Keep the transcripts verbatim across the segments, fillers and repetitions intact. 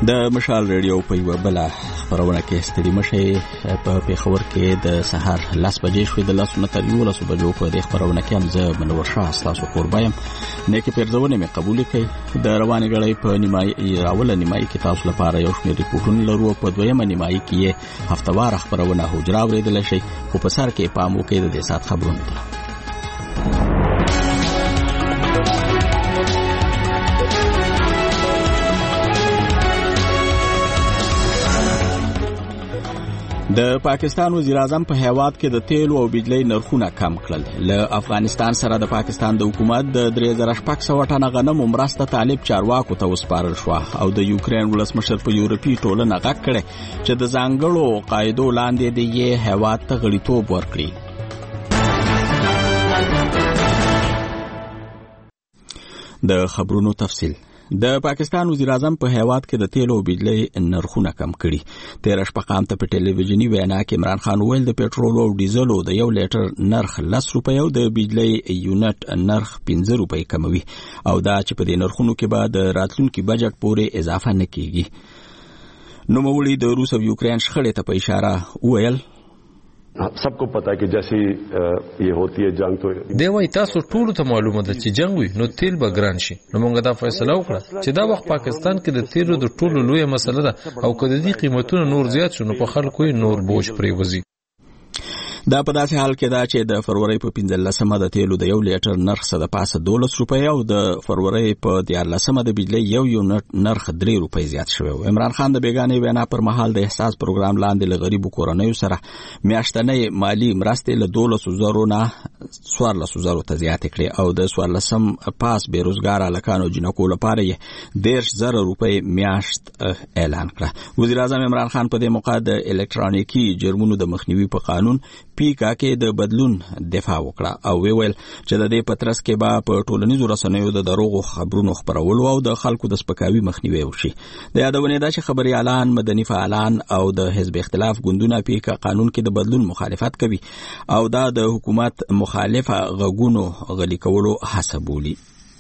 د مشال ریډیو په یو بل خبرونه کې ستړي مشه په پیښور کې د سحر لاس بجې شوې د لاس نتر یو لاس بجو په دې خبرونه کې هم زه منور شاه تاسو قربایم نه کې پیرځونه مې قبول کړي د رواني غړې په نیمایي راول نیمایي کې تاسو لپاره یو شمېر ریپورتونه لرو په دویمه نیمایي کې هفتوار خبرونه هوجرا ورېدل شي خو په سر کې پام وکړئ د دې سات خبرونه ته د پاکستان وزیر اعظم په هیواد کې د تیلو او بجلی نرخونه کم کړل. له افغانستان سره د پاکستان د حکومت د درې زره شپږ سوه ټنه غنمو مرسته طالب چارواکو ته وسپارل شو او د یوکرين ولسمشر په یورپي ټولنه غږ کړي چې د ځانګړو قاعدو لاندې د یې هیواد ته غړیتوب ورکړي. د خبرونو تفصیل. د پاکستان وزیر اعظم په هیواد کې د تیلو او بجلی نرخونه کم کړي. تیر شپه قام ته په ټلویزیونی وینا کې عمران خان ویل د پټرول او ډیزلو د یو لیټر نرخ لس روپۍ او د بجلی یونټ نرخ پنځه روپۍ کموي او دا چې په دې نرخونو کې به د راتلونکي بجټ پورې اضافه نه کیږي. نو مولوی د روس او یوکرين شخړې ته په اشاره ویل सबको पता है कि जैसे ये होती है जंग तो دی وای تاسو ټول ته معلومه ده چې جنگ وي نو تیل به ګران شي. نو موږ دا فیصله وکړه چې دا وخت پاکستان کې د تیلو د ټولو لوی مسله ده او کله دې قیمتونه نور زیات شونه په خلکو نور بوج پرې وځي. دا په داسې حال کې دا چې د فروری په پنځلسمه د تیلو د یو لیټر نرخ څخه د پاسه دولس روپۍ او د فروری په دیارلسمه د بجلی یو یونټ نرخ درې روپۍ زیات شوی. عمران خان د بیگانې وینا پر مهال د احساس پروګرام لاندې له غریبو کورنیو سره میاشتنۍ مالی مرستې له دولس زرو نه څوارلس زرو ته زیات کړې او د څوارلسم پاس بیروزګار الکانو جنکو لپاره یې دېرش زره روپۍ میاشت اعلان کړه. وزیر اعظم عمران خان په دې موقع د الکترونیکي جرمونو د مخنیوي په قانون پیکا کې د بدلون دفاع وکړه او ویل چې د دې پترس کې به په ټولنیزو رسنیو د دروغو خبرونو خبرولو او د خلکو د سپکاوي مخنیوي وشي. د یادونه ده چې خبري اعلان مدني فعالان او د حزب اختلاف ګوندونه پیکا قانون کې د بدلون مخالفت کوي او دا د حکومت مخالفه غږونو غلي کولو هڅه بولي.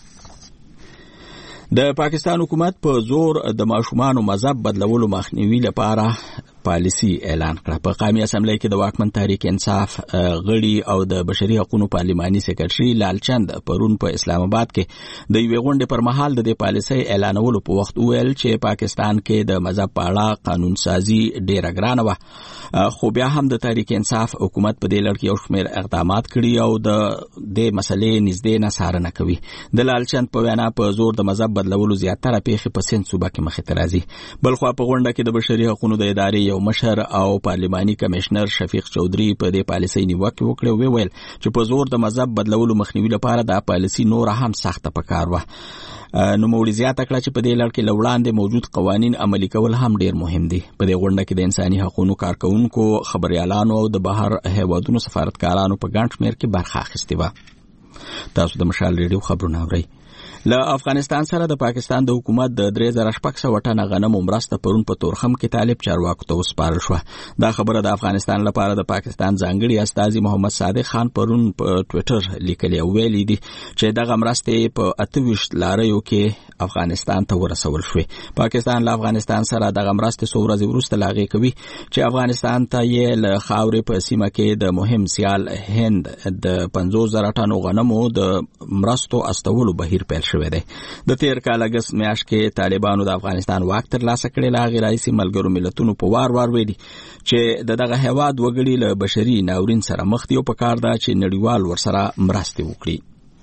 د پاکستان حکومت په زور د ماشومان مذهب بدلولو مخنیوي لپاره پالیسی اعلان کړه. په قومي اسمبلی کې د واکمن تحریک انصاف غړي او د بشري حقوقو پارلماني سکرټري لالچند پرون په اسلام آباد کې د یوې غونډې پر مهال د دې پالیسۍ اعلانولو په وخت ویل چې پاکستان کې د مذهب په اړه قانون سازي ډېره ګرانه وه خو بیا هم د تحریک انصاف حکومت په دې لړ کې یو شمېر اقدامات کړي او د دې مسلې نږدې نه څارنه کوي. د لالچند په وینا په زور د مذهب بدلولو زیاتره پیښې په سند صوبه کې مخې ته راځي. بلخوا په غونډه کې د بشري حقوقو د ادارې یو مشر او پارلماني کمشنر شفیق چودھری په دې پالیسۍ نیوکه وکړه او ویل چې په زور د مذهب بدلولو مخنیوي لپاره د پالیسۍ نور هم سخته پکار و. نو مولوی زیاته کړه چې په دې لړ کې لوړاندې موجود قوانین عملي کول هم ډیر مهم دي. په دې غونډه کې د انساني حقوقو کارکونکو خبريالانو او د بهر هیوادونو سفارتکارانو په ګڼ شمېر کې برخه اخیستې وه. تاسو د مشال ریډیو خبرونه اورئ. له افغانستان سره د پاکستان د حکومت د درې زره شپږ سوه ټنه غنمو مرسته پرون په تورخم کې طالب چارواکو ته وسپارل شوه. دا خبره د افغانستان لپاره د پاکستان ځانګړي استازي محمد صادق خان پرون په ټویټر لیکلي او ویلي دي چې دغه مرستې په اته ویشت لاریو کې افغانستان ته ورسول شوې. پاکستان له افغانستان سره دغه مرستې څو ورځې وروسته لاغې کوي چې افغانستان ته یې له خاورې په سیمه کې د مهم سیال هند د پنځوس زره ټنو غنمو د مرستو استولو بهیر پیل شوی دی. د تیر کال اگست میاشت کې طالبانو د افغانستان واک ترلاسه کړی. لا غیر رئیس ملګرو ملتونو په وار وار ویلي چې دغه هیواد وګړي له بشري ناورین سره مخ دي او په کار ده چې نړیوال ورسره مرستې وکړي.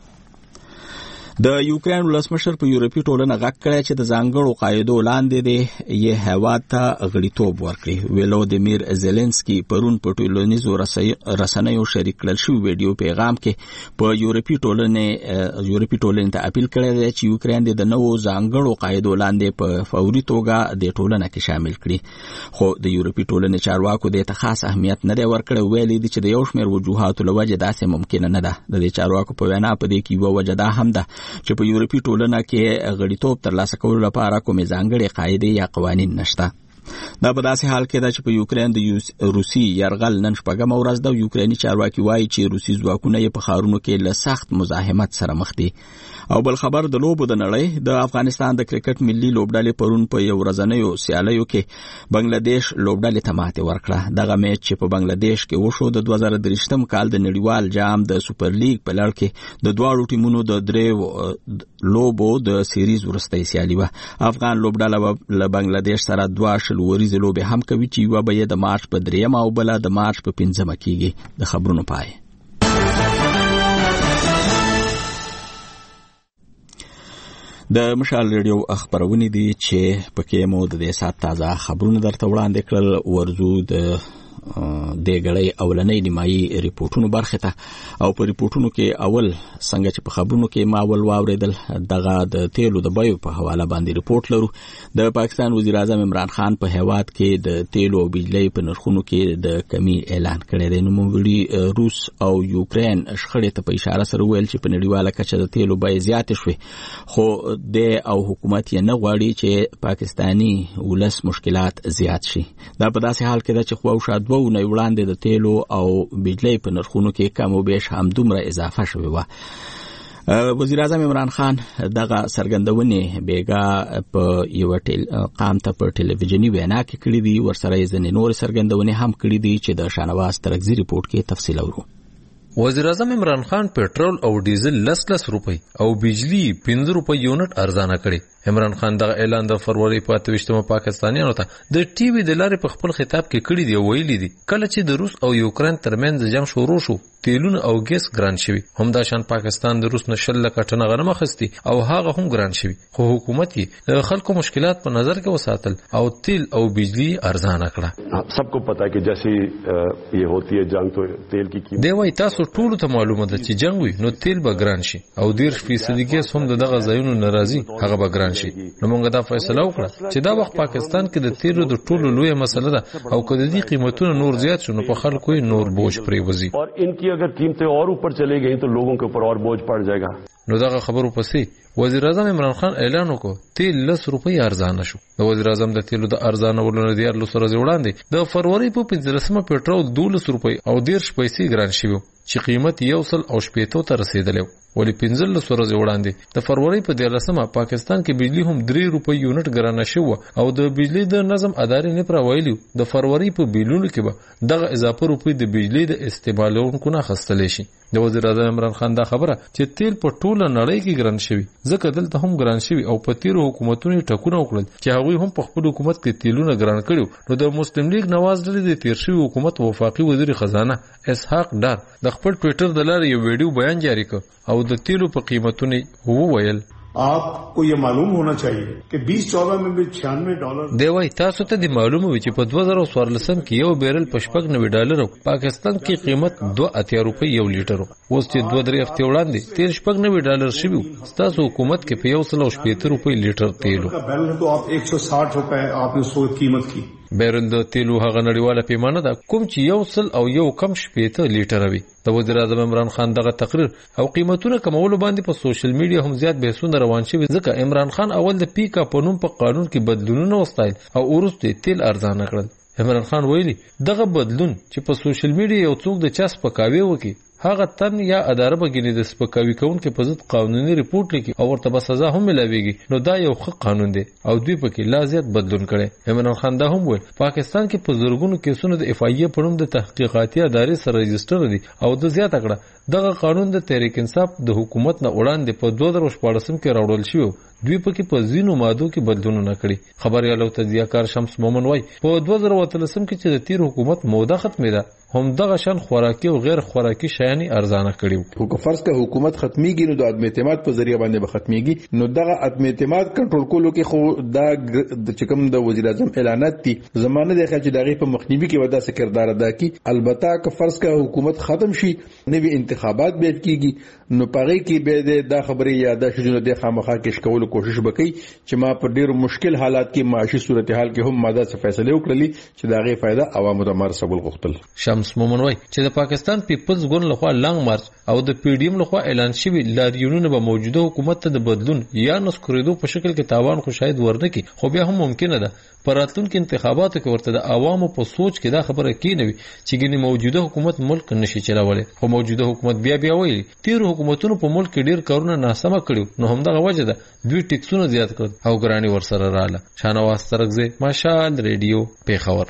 د یوکرين ولسمشر په یورپي ټولنه غږ کړی چې د ځانګړو قاعدو لاندې دی یې هیواد ته غړیتوب ورکړي. ولودیمیر زيلنسکي پرون په ټولنیزو رسنیو شریک کړل شو ویډیو پیغام کې په یورپي ټولنې یورپي ټولنې ته اپیل کړی دی چې یوکرين د نوو ځانګړو قاعدو لاندې په فوري توګه د ټولنه کې شامل کړي. خو د یورپي ټولنې چارواکو د ته خاص اهمیت نه دی ورکړی. ویلي دي چې د یو شمېر وجوهاتو له وجې داسې ممکن نه ده. د دې چارواکو په وینا په دې کې یو وجه ده هم ده چې په یورپي ټولنه کې غړیتوب ترلاسه کولو لپاره کومې ځانګړې قاعدې یا قوانین نشته. دا په داسې حال کې ده چې په یوکرين د روسي یرغل نن شپږم ورځ ده. یوکريني چارواکي وایي چې روسي ځواکونه یې په ښارونو کې له سخت مزاحمت سره مخ دي. او بل خبر د لوبو د نړۍ د افغانستان د کرکټ ملي لوبډلې پرون په یو ورځنیو سیالیو کې بنگلاديش لوبډلې ته ماتې ورکړه. دغه میچ چې په بنگلاديش کې وشو د دوه زره درې کال د نړیوال جام د سوپر لیګ په لړ کې د دواړو ټیمونو د درې لوبو د سیریز وروستۍ سیالي وه. افغان لوبډله له بنگلاديش سره دوه شل وریزې لوبې هم کوي چې یوه به یې د مارچ په درېیمه او بله د مارچ په پنځمه کېږي. د خبرونو پای. د مشال ریډیو خبرونه دي چې پکې مو د دې سات تازه خبرونه درته وړاندې کړل. ورزو د د غړې اولنۍ نیمایي ریپورتونو برخه ته او په ریپورتونو کې اول څنګه چې په خبرونو کې ما ول واوریدل دغه د تیلو د بیو په حواله باندې ریپورت لرو. د پاکستان وزیر اعظم عمران خان په هیواد کې د تیلو او بجلی په نرخونو کې د کمی اعلان کړی دی. نو موږ روس او یوکرين شخړې ته په اشاره سره ویل چې په نړیواله کچه د تیلو بیې زیاتې شوې، خو د او حکومت یې نه غواړي چې پاکستانی ولس مشکلات زیات شي. دا په داسې حال کې ده چې خو شاید و نه وړاندې د تیلو او بجلی په نرخونو کې کم او بیش هم دومره اضافه شوی و. وزیر اعظم عمران خان دغه سرګندونې بیګا په یو ټیل قام ته په ټلویزیونی وینا کې کړې دي. ورسره یې ځنې نور سرګندونې هم کړې دي چې د شانواز ترکزی ریپورت کې تفصیل اورو. وزیر اعظم عمران خان پټرول او ډیزل لس لس روپۍ او بجلی پنځه روپۍ یونټ ارزانه کړي. عمران خان دغه اعلان د فروری په اته ویشتمه پاکستانیانو ته د ټي وي د لارې په خپل خطاب کې کړی دی. ویلي دي کله چې د روس او یوکرين ترمنځ جنگ شروع شو تیلونه او ګیس ګران شوی، همدا شان پاکستان د روس نشل لکه ټنه غنم اخیستی او هغه هم ګران شوی، خو حکومت یې خلکو مشکلات په نظر کې وساتل او تیل او بجلی ارزانه کړه. सबको पता है कि जैसी ये होती है जंग तो तेल की कीमत دی وای تاسو ټول ته معلومه ده چې جنگ وي نو تیل به ګران شي او ډیر فیصدي ګیس هم دغه ځایونو ناراضي هغه به ګران شي. نو موږ دا فیصله وکړه چې دا وخت پاکستان کې د تیلو د ټولو لوی مسله ده او کله دې قیمتونه نور زیات شونه په خلکو نور بوج پریوزي और इनकी अगर कीमतें और ऊपर चली गई तो लोगों के ऊपर और बोझ पड़ जाएगा. نو دغه خبرو پسې وزیر اعظم عمران خان اعلان وکړ تیل لس روپۍ ارزانه شو. د وزیر اعظم د تیلو د ارزانه ولونه د یارلو سره وړاندې د فروری په پنځلسمه پټرول دولس روپۍ او دیرش پیسې ګران شوی چې قیمت یو سل او شپېتو ته رسیدلی. ولی پنځلس ورځې وړاندې د فروری په دیارلسمه پاکستان کې بجلی هم درې روپۍ یونټ ګرانه شو او د بجلی د نظم ادارې نه پر ویلو د فروری په بیلونو کې به دغه اضافه روپۍ د بجلی د استعمالونکو نه خستلې شي. د وزیر اعظم عمران خان دا خبره چې تیل په ټوله نړۍ کې ګران شوی ځکه دلته هم ګران شوی او په تیرو حکومتونو ټکونه وکړل چې هغوی هم په خپل حکومت کې تیلونه ګران کړو. نو د مسلم لیگ نواز ډلې د تیر شوی حکومت وفاقي وزیر خزانه اسحاق ډار د خپل ټوئیټر د لارې یو ویډیو بیان جاری کړ او د تیلو په قیمتونو وویل आपको ये मालूम होना चाहिए कि बीस चौदह में भी छियानवे डॉलर دی وای تاسو ته د معلومه وي چې په دوه زره څوارلسم کې یو بیرل په شپږ نوي ډالر پاکستان کې قیمت دوه اتیا روپۍ یو لیټر اوس چې دوه درې هفتې وړاندې تیر شپږ نوي ډالر شوی ستاسو حکومت کې په یو سل او شپېته روپۍ لیټر تیلو बैरल तो आप एक सौ साठ रुपए आपने उसको कीमत की. بیرل د تیلو هغه نړیواله پیمانه ده کوم چې یو سل او یو کم شپېته لیټر وي. د وزیر اعظم عمران خان دغه تقریر او قیمتونه کمولو باندې په سوشل میډیا هم زیات بحثونه روان شوي ځکه عمران خان اول د پیکا په نوم په قانون کې بدلونونه وستایل او وروسته تیل ارزانه کړل. عمران خان ویلي دغه بدلون چې په سوشل میډیا یو څوک د چا سپکاوی وکړي هغه تن یا اداره بګینې د سپکاوي کوونکو په ضد قانوني ریپورت لیکي او ورته به سزا هم ملاويږي. نو دا یو ښه قانون دی او دوی پکې لا زیات بدلون کړي. عمران خان دا هم ویل پاکستان کې په زورګونو کیسونو د اف ای ای په نوم د تحقیقاتي ادارې سره رجسټر دي او د زیاته کړه دغه قانون د تحریک انصاف د حکومت نه وړاندې په دوه زره شپاړسم کې راوړل شو. دوی پکې په زینو مادو کې بدلونونه کړي. خبريال او تجزیه‌کار شمس مومن وای په دوه زره اتلسم کې چې د تیر حکومت موده ختمه ده هم دغه شان خوراکي او غیر خوراکي شیانی ارزانه کړي. خو که فرض که حکومت ختميږي نو د عدم اعتماد په ذریعہ باندې به ختميږي نو دغه عدم اعتماد کنټرول کولو کې خو دا د چکم د وزیر اعظم اعلانات دي زمانه د خلک دغه په مخنیوي کې ودا څه کردار ادا کی. البته که فرض که حکومت ختم شي نوې انتخابات به کیږي نو پاره کې به د خبرې یاد شې نو د خامخا کې شکول کوشش وکړي چې ما په ډیر مشکل حالات کې معاشي صورتحال کې هم ماده څه فیصله وکړي چې دغه فائدہ عوامو ته مرسبل غوښتل. شمس مومن وای چې د پاکستان پیپلز ګوند لخوا لانګ مارچ او د پی ډی ایم لخوا اعلان شوی لاریونونه به موجوده حکومت ته د بدلون یا نسکوریدو په شکل کې تاوان خو شاید ورنکي، خو بیا هم ممکنه ده په راتلونکي انتخاباتو کې ورته د عوامو په سوچ کې دا خبره کینوي چې ګینه موجوده حکومت ملک نشي چلولای. خو موجوده حکومت بیا بیا وایي تیر حکومتونو په ملک کې ډیر کارونه ناسمه کړیو، نو همدغه وجه ده دوی ټیکسونه زیات کړل او ګرانی ورسره رااله. شانواز ترغزه، مشال ریډیو، پیښور.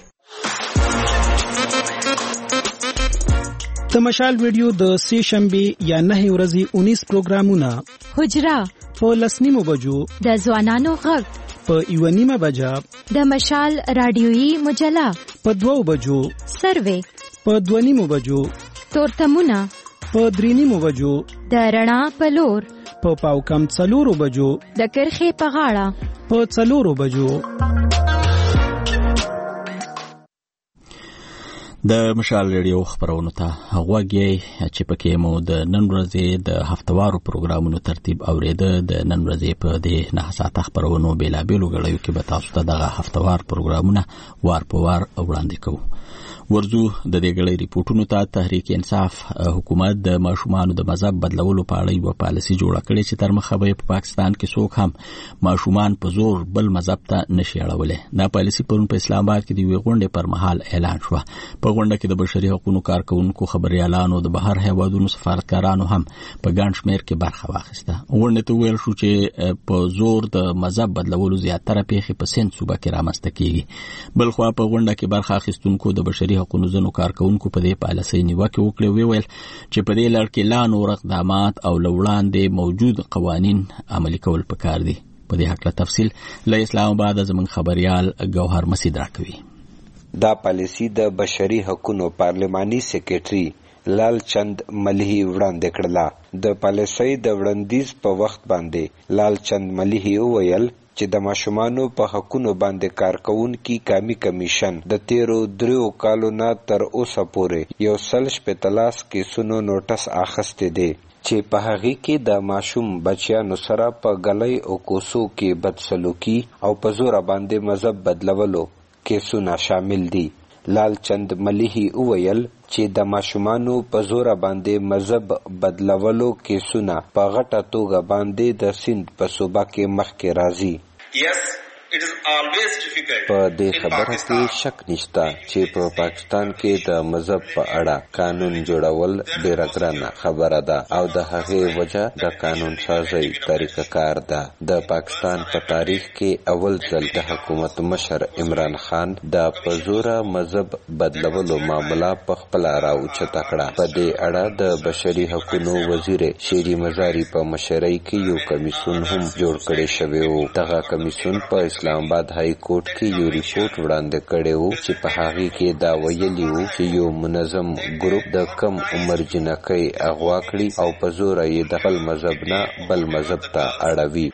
د مشال ریډیو د سه شنبه یا نه ورځې اونیس پروګرامونه: حجره په لسنیمو بجو، د ځوانانو غږ په یو نیمه بجا، د مشال رادیویي مجله په دوو بجو، سروې په دوه نیمو بجو، تورتمونه په درې نیمو بجو، د رڼا په لور په پاو کم څلورو بجو، د کرخې په غاړه په څلورو بجو. د مشال ریډیو خبرونو ته غوږی چې پکې مو د نن ورځې د هفتوارو پروګرامونو ترتیب اوریده. د نن ورځې په دې نه ساعته خبرونو بیلابیلو غړیو کې به تاسو ته دغه هفتوار پروګرامونه وار په وار وړاندې کوو. ورزو د دې غړي ریپورتونو ته. تحریک انصاف حکومت د ماشومانو د مذهب بدلولو په اړه یو پالیسي جوړه کړې چې تر مخه به په پاکستان کې څوک هم ماشومان په زور بل مذهب ته نشي اړولای. دا پالیسي پرون په اسلام آباد کې د یوې غونډې پر مهال اعلان شو. په غونډه کې د بشري حقوقو کارکونکو، خبريالانو، د بهر هیوادونو سفارتکارانو هم په ګڼ شمېر کې برخه واخیسته. غونډې ته ویل شو چې په زور د مذهب بدلولو زیاتره پیښې په سند صوبه کې رامنځته کیږي. بل خو په غونډه کې برخه اخیستونکو د بشري حقوقو ځنو کارکونکو په دې پالیسۍ نیوکه وکړه، ویل چې په دې لړ کې لا نور اقدامات او لوړاندې موجود قوانین عملي کول پکار دي. په دې حق له تفصیل له اسلام آباد زموږ خبريال گوهر مسعود راکوي. دا پالیسی د بشري حقوقو پارلماني سیکریټري لال چند ملهی وړاندې کړله. د پالیسۍ د وړاندیز په وخت باندې لال چند ملهی وویل چې د ماشومانو په حقونو باندې کارکونکي قومي کمیشن د تیرو دریو کالو نه تر اوسه پورې یو سل شپېتلاس کیسونو نوټس اخیستی دی چې په هغې کې د ماشوم بچیانو سره په ګلۍ او کوسو کې بدسلوکي او په زوره باندې مذهب بدلولو کیسونه شامل دي. لال چند ملهی وویل چې د ماشومانو په زوره باندې مذهب بدلولو کیسونه په غټه توګه باندې د سند په صوبه کې مخکې راځي. په دې خبره کې شک نشته چې په پاکستان کې د مذهب په اړه قانون جوړول ډیره ګرانه خبره ده او د هغې وجه د قانون سازۍ طریقه کار ده. د پاکستان په تاریخ کې اول ځل د حکومت مشر عمران خان د په زوره مذهب بدلولو معامله په خپله راوچته کړه. په دې اړه د بشري حقوقو وزیر شیری مزاری په مشرۍ کې یو کمیسیون هم جوړ کړی شوی و. دغه کمیسیون په اسلام آباد های کورټ کې یو ریپورت وړاندې کړی و چې په هغې کې دا ویلي و چې یو منظم ګروپ د کم عمر جنکۍ اغوا کړي او په زوره یې د خپل مذهب نه بل مذهب ته اړوي.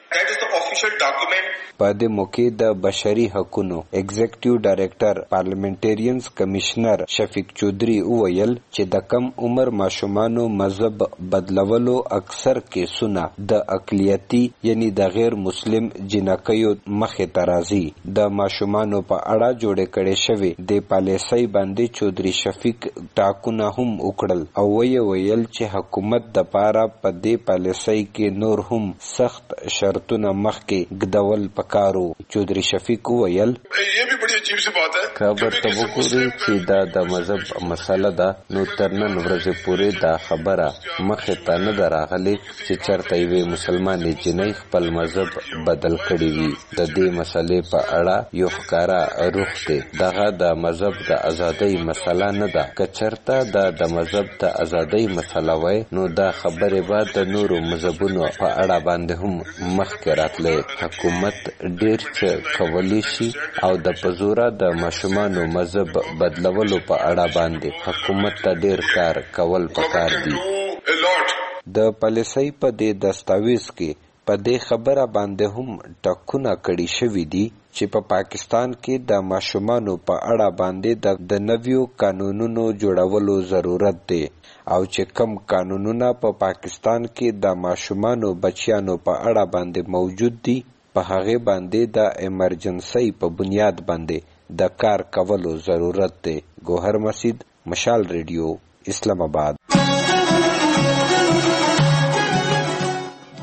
په دې موقع د بشري حقوقو ایگزیکټیو ډایریکټر پارلیمنټریانز کمشنر شفیق چودھری وویل چې د کم عمر ماشومانو مذهب بدلولو اکثر کیسونه د اقلیتي یعنی د غیر مسلم جنکیو مخې ته راځي. د ماشومانو په اړه جوړې کړې شوې د پالیسۍ باندې چودھری شفیق ټاکونه هم وکړل او ویې ویل چې حکومت د پاره په دې پالیسۍ کې نور هم سخت شرطونه مخکې ګدول کارو. چودھری شفیق ویل خبر ته وګورئ چې دا د مذهب مسله ده، نو تر نن ورځې پورې دا خبره مخې ته نه ده راغلې چې چېرته یوې مسلمانې جنۍ خپل مذهب بدل کړی وي. د دې مسلې په اړه یو ښکاره روح دی. دغه د مذهب د ازادۍ مسله نه ده. که چېرته دا د مذهب د ازادۍ مسله وای نو دا خبرې به د نورو مذهبونو په اړه باندې هم مخکې راتلی. حکومت ډیر څه کولی شي او د پزوره د ماشومانو مذهب بدلولو په اړه باندې حکومت ته ډیر کار کول پکار دي. د پالیسۍ په دې دستاویز کې په دې خبره باندې هم ټاکونه کړي شوي دي چې په پاکستان کې د ماشومانو په اړه باندې د نویو قانونونو جوړولو ضرورت دی او چې کم قانونونه په پاکستان کې د ماشومانو بچیانو په اړه باندې موجود دي په هغې باندې د ایمرجنسۍ په بنیاد باندې د کار کولو ضرورت دی. گوهر مسعود، مشال ریډیو، اسلام آباد.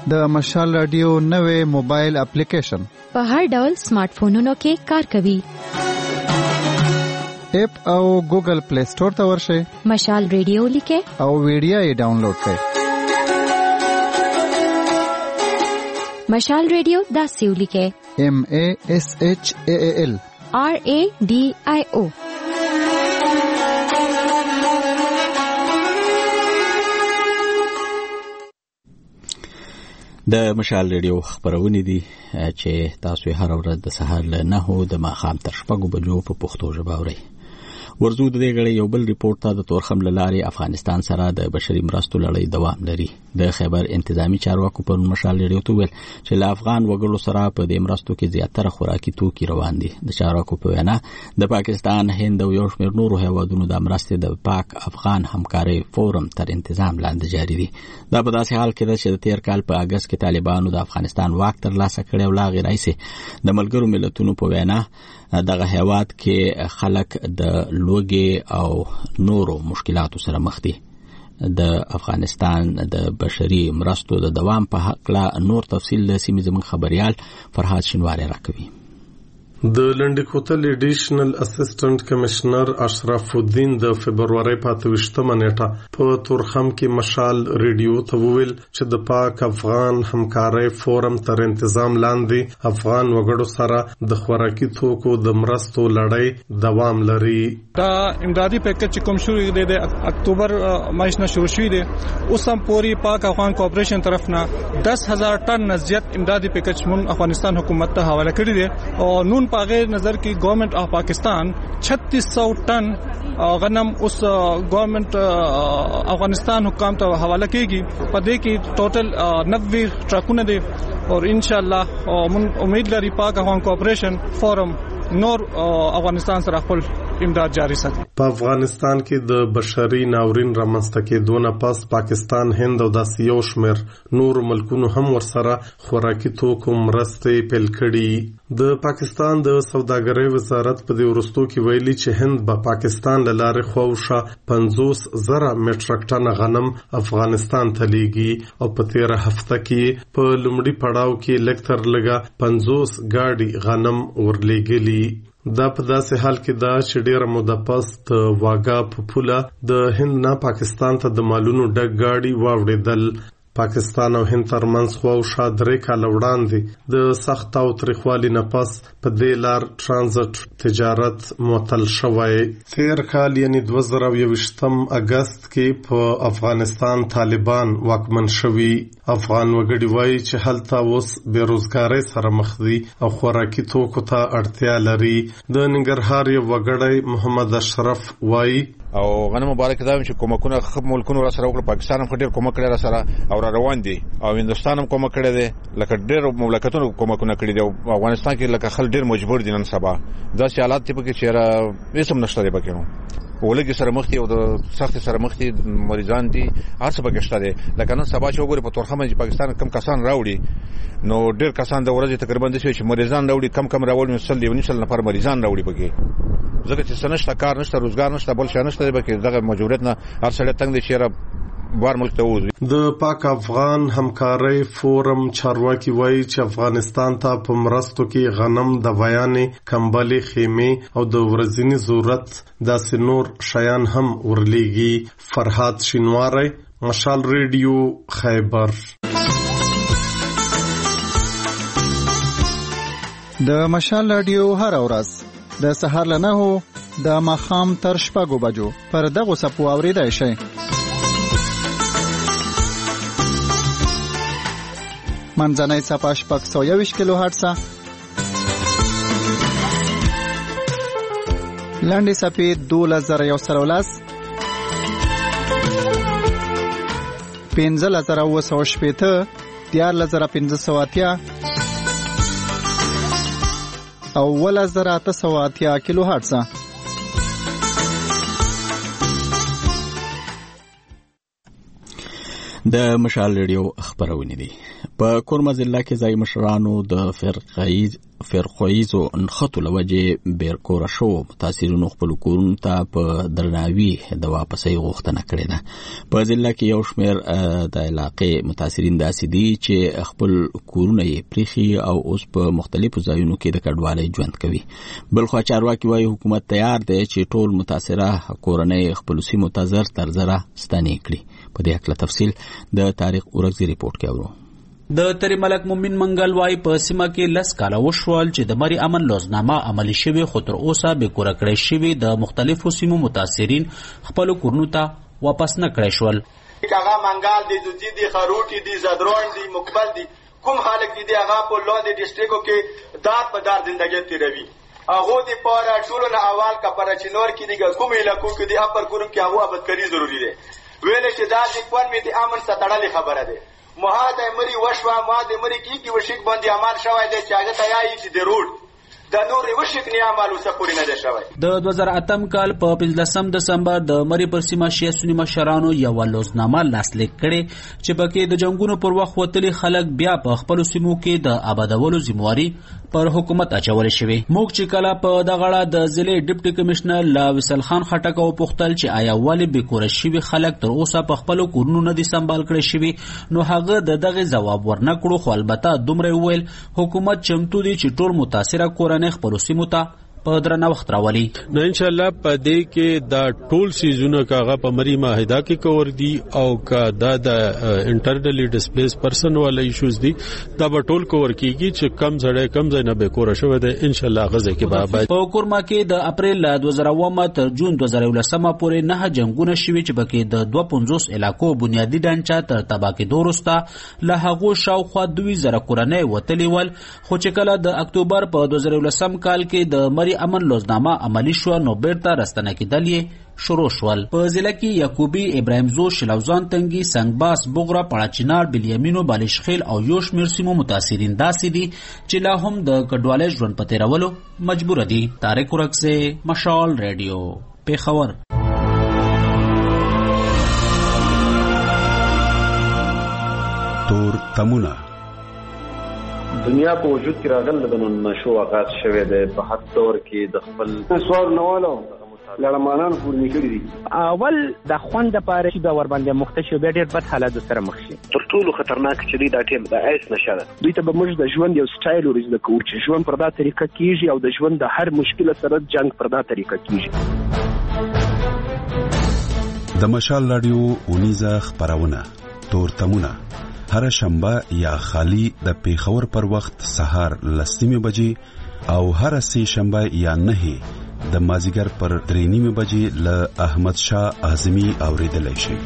د مشال رادیو نوې موبایل اپلیکیشن په هر ډول سمارټ فونونو کې کار کوي. اپ او ګوګل پلی سٹور ته ورشئ، مشال ریډیو لیکئ او ویډیو یې ډاونلوډ کړئ. مشال ریډیو داسې ولیکئ: ایم ای ایس ایچ ای ایل آر ای ډي آی او. د مشال ریډیو خبرونه دي چې تاسو هر ورځ د سهار له نهو د ماښام تر شپږو بجو په پښتو ژبه اورئ. ورزو د دې غړي یو بل ریپورت ته د تورخم لاري افغانستان سره د بشري مرستو لړۍ دوام لري. د خیبر انتظامی چارواکو په مشال ریډیو ته ویل چې له افغان وګړو سره په دې مرستو کې زیاتره خوراکي توکي روان دي. د چارواکو په وینا د پاکستان، هند او یو شمېر نورو هیوادونو د مرستې د پاک افغان همکاري فورم تر انتظام لاندې جاری دي. دا په داسې حال کې ده چې د تیر کال په اگست کې طالبانو د افغانستان واک ترلاسه کړی او لا غیر ایسه د ملګرو ملتونو په وینا دغه هیواد کې خلک د لوږې او نورو مشکلاتو سره مخ دي. د افغانستان د بشري مرستو د دوام په حق لا نور تفصیل د سیمې زموږ خبريال فرهاد شینواری راکوي. د لنډ کوتل اډیشنل اسسټنټ کمشنر اشرف الدین د فبرवरी په اتوشتمه نیټه په تورخم کې مشال ریډیو ته ویل چې د پاک افغان همکاري فورم تر انتظام لاندې افغان وګړو سره د خوراکي توکو د مرستو لړۍ دوام لري. دا امدادي پیکج کوم شروع دی د اکتوبر مایشنه شروع شوی دی. اوس هم پوری پاک افغان کوپریشن طرفنا دس هزار ټن زیات امدادي پیکج مون افغانستان حکومت ته حواله کړی دی او نون پاغه نظر کی گورنمنٹ آف پاکستان چھتیس سو ٹن غنم اس گورنمنٹ افغانستان حکام ته حواله کیږي. په دې کې ټوټل نوے ټرکونه دي اور انشاءاللہ امید لري پاک افغان کوپریشن فورم نور افغانستان سره خپل امداد جاری ساتي. په افغانستان کې د بشري ناورین رامنځته کېدو نه پس پاکستان، هند او داسې یو شمېر نور ملکونو هم ورسره خوراکي توکو مرستې پیل کړي. د پاکستان د سوداګرۍ وزارت په دې وروستو کې ویلي چې هند به پاکستان له لارې خواوشا پنځوس زره میټرک ټن غنم افغانستان ته لیږي او په تیره هفته کې په لومړي پړاو کې لږ تر لږه پنځوس ګاډي غنم ورلیږلي. دا په داسې حال کې دا چې ډیره موده پس د واګا په پوله د هند نه پاکستان ته د مالونو ډک ګاډي واوړېدل. پاکستان او هند ترمنځ خواوشا درې کاله وړاندې د سخت او تریخوالي نه پس په دې لار ترانزیت تجارت معطل شوی. تیر کال یعنی دوه زره یوویشتم اگست کې په افغانستان طالبان واکمن شوي. افغان وګړي وایي چې هلته اوس بیروزګارۍ سره مخ دي او خوراکي توکو ته اړتیا لري. د ننګرهار یو وګړی محمد اشرف وایي او غنم مبارک دا چې کومکونه خپ ملکونو را سره وکړ، پاکستان هم ډېر کومک کړی را سره او را روان دي او هندستان هم کومک کړی دی، لکه ډېر مملکتونو کومکونه کړی دی. افغانستان کې لکه خل ډېر مجبور دي نن سبا داسې حالات ته پکې چې را هیڅ هم نشته دی پکې نو ولګي سره مخ دي او د سخت سره مخ دي، مریضان دي، هر څه پکې شته دی. لکه نن سبا چې وګوري په تورخم کې پاکستان کم کسان راوړي نو ډېر کسان د ورځې تقریبا د چې مریضان راوړي کم کم راوړي نو سل دی ونیسل نفر مریضان راوړي پکې ځکه چې سنشت کار نشته، روزګار نشته، بل څه نشته به کې دغه مجبوریت نه هر سړی تنگ دي چې بار ملک ته وځي. د پاک افغان همکاري فورم چارواکي وایي چې افغانستان ته په مرستو کې غنم، دوایانې، کمبلې، خیمې او د ورځني ضرورت داسې نور شیان هم ورلیږي. فرهاد شینواری، مشال ریډیو، خیبر. د مشال رادیو هر ورځ د سهار له نهو د ماښام تر شپږو بجو پر دغو څپو اورېدای شئ. منځنۍ څپه شپږ سوه یوویشت کیلو هرټزه، لنډې څپې دولس زره یو سل او لس، پنځلس زره اووه سوه شپېته، دیارلس زره پنځه سوه اتیا او اوولس زره اته سوه اتیا کیلو هرټزه. د مشال ریډیو خبرونه دي. په کورما ضلع کې ځای مشرانو د فرقایز فرقایزو نخټو لوجه بیرکور شو متاثرینو خپل کورونو ته په درناوي د واپسې غوښتنه کړې ده. په ضلع کې یو شمېر د علاقې متاثرین داسې دي چې خپل کورونه یې پریخي او اوس په مختلفو ځایونو کې د کډوالۍ ژوند کوي. بلخو چارواکي وايي حکومت تیار دی چې ټول متاثره کورنۍ خپل سیمو ته زر تر زره ستنې کړي. په دې اړه تفصیل د تاریخ اورګزي ریپورت کې اورو. د تری ملک مومن منګل وايي په سیمه کې لس کاله وشول چې د مری امن لوزنامه عملی شوی خو تر اوسه به کور کړی شوی د مختلفو سیمو متاثرین خپل کورونو ته واپس نه کړی شول. هغه منګال دي دوزي دي خروټي دي زدرون دي مقبل دي کوم حالک دي هغه په لو دي ډیسټریکو کې دار په دار ژوندۍ تیروي. هغه دي پاره ټولو نه اول کا پر چنور کې دي کوم علاقو کې دي اپر کورم کې هغه ابدکری ضروری دي. ویل چې دا د کوم می دي امن ستړلې خبره ده. مهاده مری وشوا ما د مری کی کی وشک باندې عمل شوی دی چې هغه تیاری چې د روډ د نور وشک نه عمل وسه پورې نه دی شوی. د دوه زره اتم کال په پنځلسم دسمبر د مری پر سیمه شیعه سنی مشرانو یو لوزنامه لاسلیک کړي چې پکې د جنگونو پر وخت وتلي خلک بیا په خپل سیمو کې د آبادولو ذمہواری پر حکومت اچول شوی. موږ چې کله په دغړه د ضلع ډیپټي کمشنر لا وصل خان خټک او پختل چې آیا والی به کور شوی خلک تر اوسه په خپل کورونو نه دي سمبال کړی شوی نو هغه د دغه جواب ورنکړو. خو البته دومره ویل حکومت چمتو دي چې ټول متاثره کورنۍ خپل سیمو ته په درنه وخت راولي. نو ان شاء الله په دې کې دا ټول سیزونه کاغه په مری ماهده کې کور دي او کا دا د انټرنلی ډیسپلیس پرسن ولا ایشوز دي دا به ټول کور کیږي چې کم زړه کم ځای نه به کور شوی دی ان شاء الله غزه کې به په کورما کې د اپریل دوه زره اووه تر جون دوه زره ولسم پورې نه جنگونه شوي چې بکې د دوه پنځوس علاقو بنیادی ډانچه تر تباکی دورسته له هغه شاوخوا دوه زره کورنۍ وتلی ول. خو چې کله د اکتوبر په دوه زره ولسم کال کې د مری امن لوزنامه عملی شو نو بیرته راستنه کېدل یې شروع شول. په ضلع کې یعقوبی، ابراهیم زو، شلوزان تنگی، سنگباس، بغرا، پړاچینار، بلیامینو، بالشخیل او یو شمېر سیمو متاثرین داسې دي چې لا هم د کډوالۍ ژوند په تیرولو مجبور دي. طارق ورکزی، مشال ریډیو، پیښور. تور تمونه دنیا په وجود کې راغله د نشو آغاز شوه د په حد دور کې د خپل سوال نوالو لړمانان پورنی کړی دي. اول د خوند لپاره چې د ور باندې مختشو به ډېر بد حالات سره مخ شي. تر ټولو خطرناک چې دی دا ټیم د ایس نشه دوی ته به موږ د ژوند یو سټایل ورزده کوو چې ژوند پر دا طریقه کیږي او د ژوند د هر مشکل سره جنگ پر دا طریقه کیږي. د مشال رادیو اونیزه خبرونه تور تمونه هر شنبه یا خالی د پیښور پر وخت سهار لسیمه بجې او هر سه شنبه یا نه د مازیګر پر درې نیمه بجې له احمد شاه اعظمي اوریدلای شي.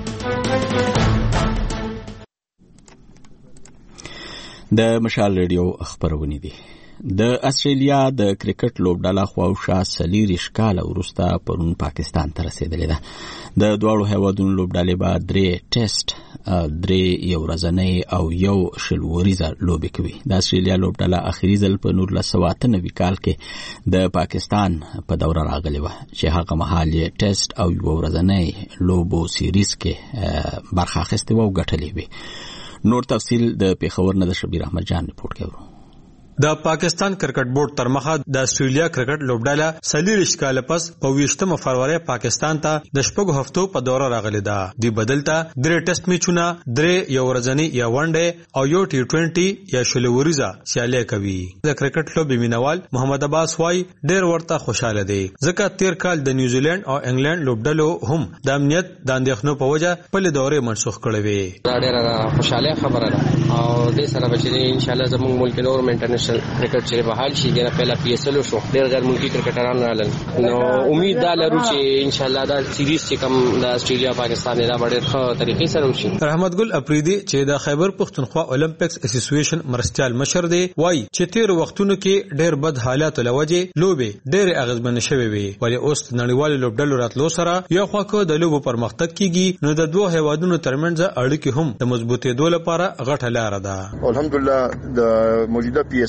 د مشال ریډیو خبرونه دي. د استرالیا د کرکټ لوبډله خواوشا سلیریش کال وروسته پرون پاکستان ته رسیدلې ده. د دواړو هیوادونو لوبډلې به درې ټیسټ، درې یو ورځنۍ او یو شل وریزه لوبې کوي. د استرالیا لوبډله اخیری ځل په نولس سوه اته نوي کال کې د پاکستان په دوره راغلې وه چې هغه مهال یې ټیسټ او یو ورځنۍ لوبو سیریز کې برخه اخیستې وه او ګټلې وې. نور تفصیل د پیښور نه د شبیر احمد جان ریپورت کوي. د پاکستان کرکټ بورډ تر مخه د استرالیا کرکټ لوبډله سلیریش کال پس په ویشتمه فروری پاکستان ته د شپږو هفتو په دوره راغلی ده. دی بدلته درې ټیسټ میچونه، درې یو ورځنی یا ون ډے او یو ټي ټوینټي یا شل وریزه سیالي کوي. د کرکټ لوبې مینوال محمد عباس وايي ډېر ورته خوشاله دي ځکه تیر کال د نیوزیلند او انګلند لوبډلو هم د امنیت د اندېښنو په وجه په دورې منسوخ کړې وي. ډېر خوشاله خبره ده او د سره بچي ان شاء الله زموږ ملک نور انټرنیشنل کرکټ چې په حال شي دغه پهلا پی ایس ال شو ډېر غیر ملکی کرکټران رالل نو امید دا لرو چې ان شاء الله دا سیریز چې کوم د استرالیا پاکستان دا ډېر ښه طریقې سره وشي. رحمت ګل اپریدي چې د خیبر پختونخوا اولمپکس اسوسییشن مرستيال مشر دی وایي چې تیر وختونو کې ډېر بد حالات لوجه لوبې ډېر اغیزمن شوي وي ولې اوس نړیوال لوبډلو راتلو سره یو خواکو د لوبو پرمختګ کیږي نو د دوه هیوادونو ترمنځ اړیکې هم د مضبوطېدو لپاره غټه لار ده. الحمدلله د موجوده پی ایس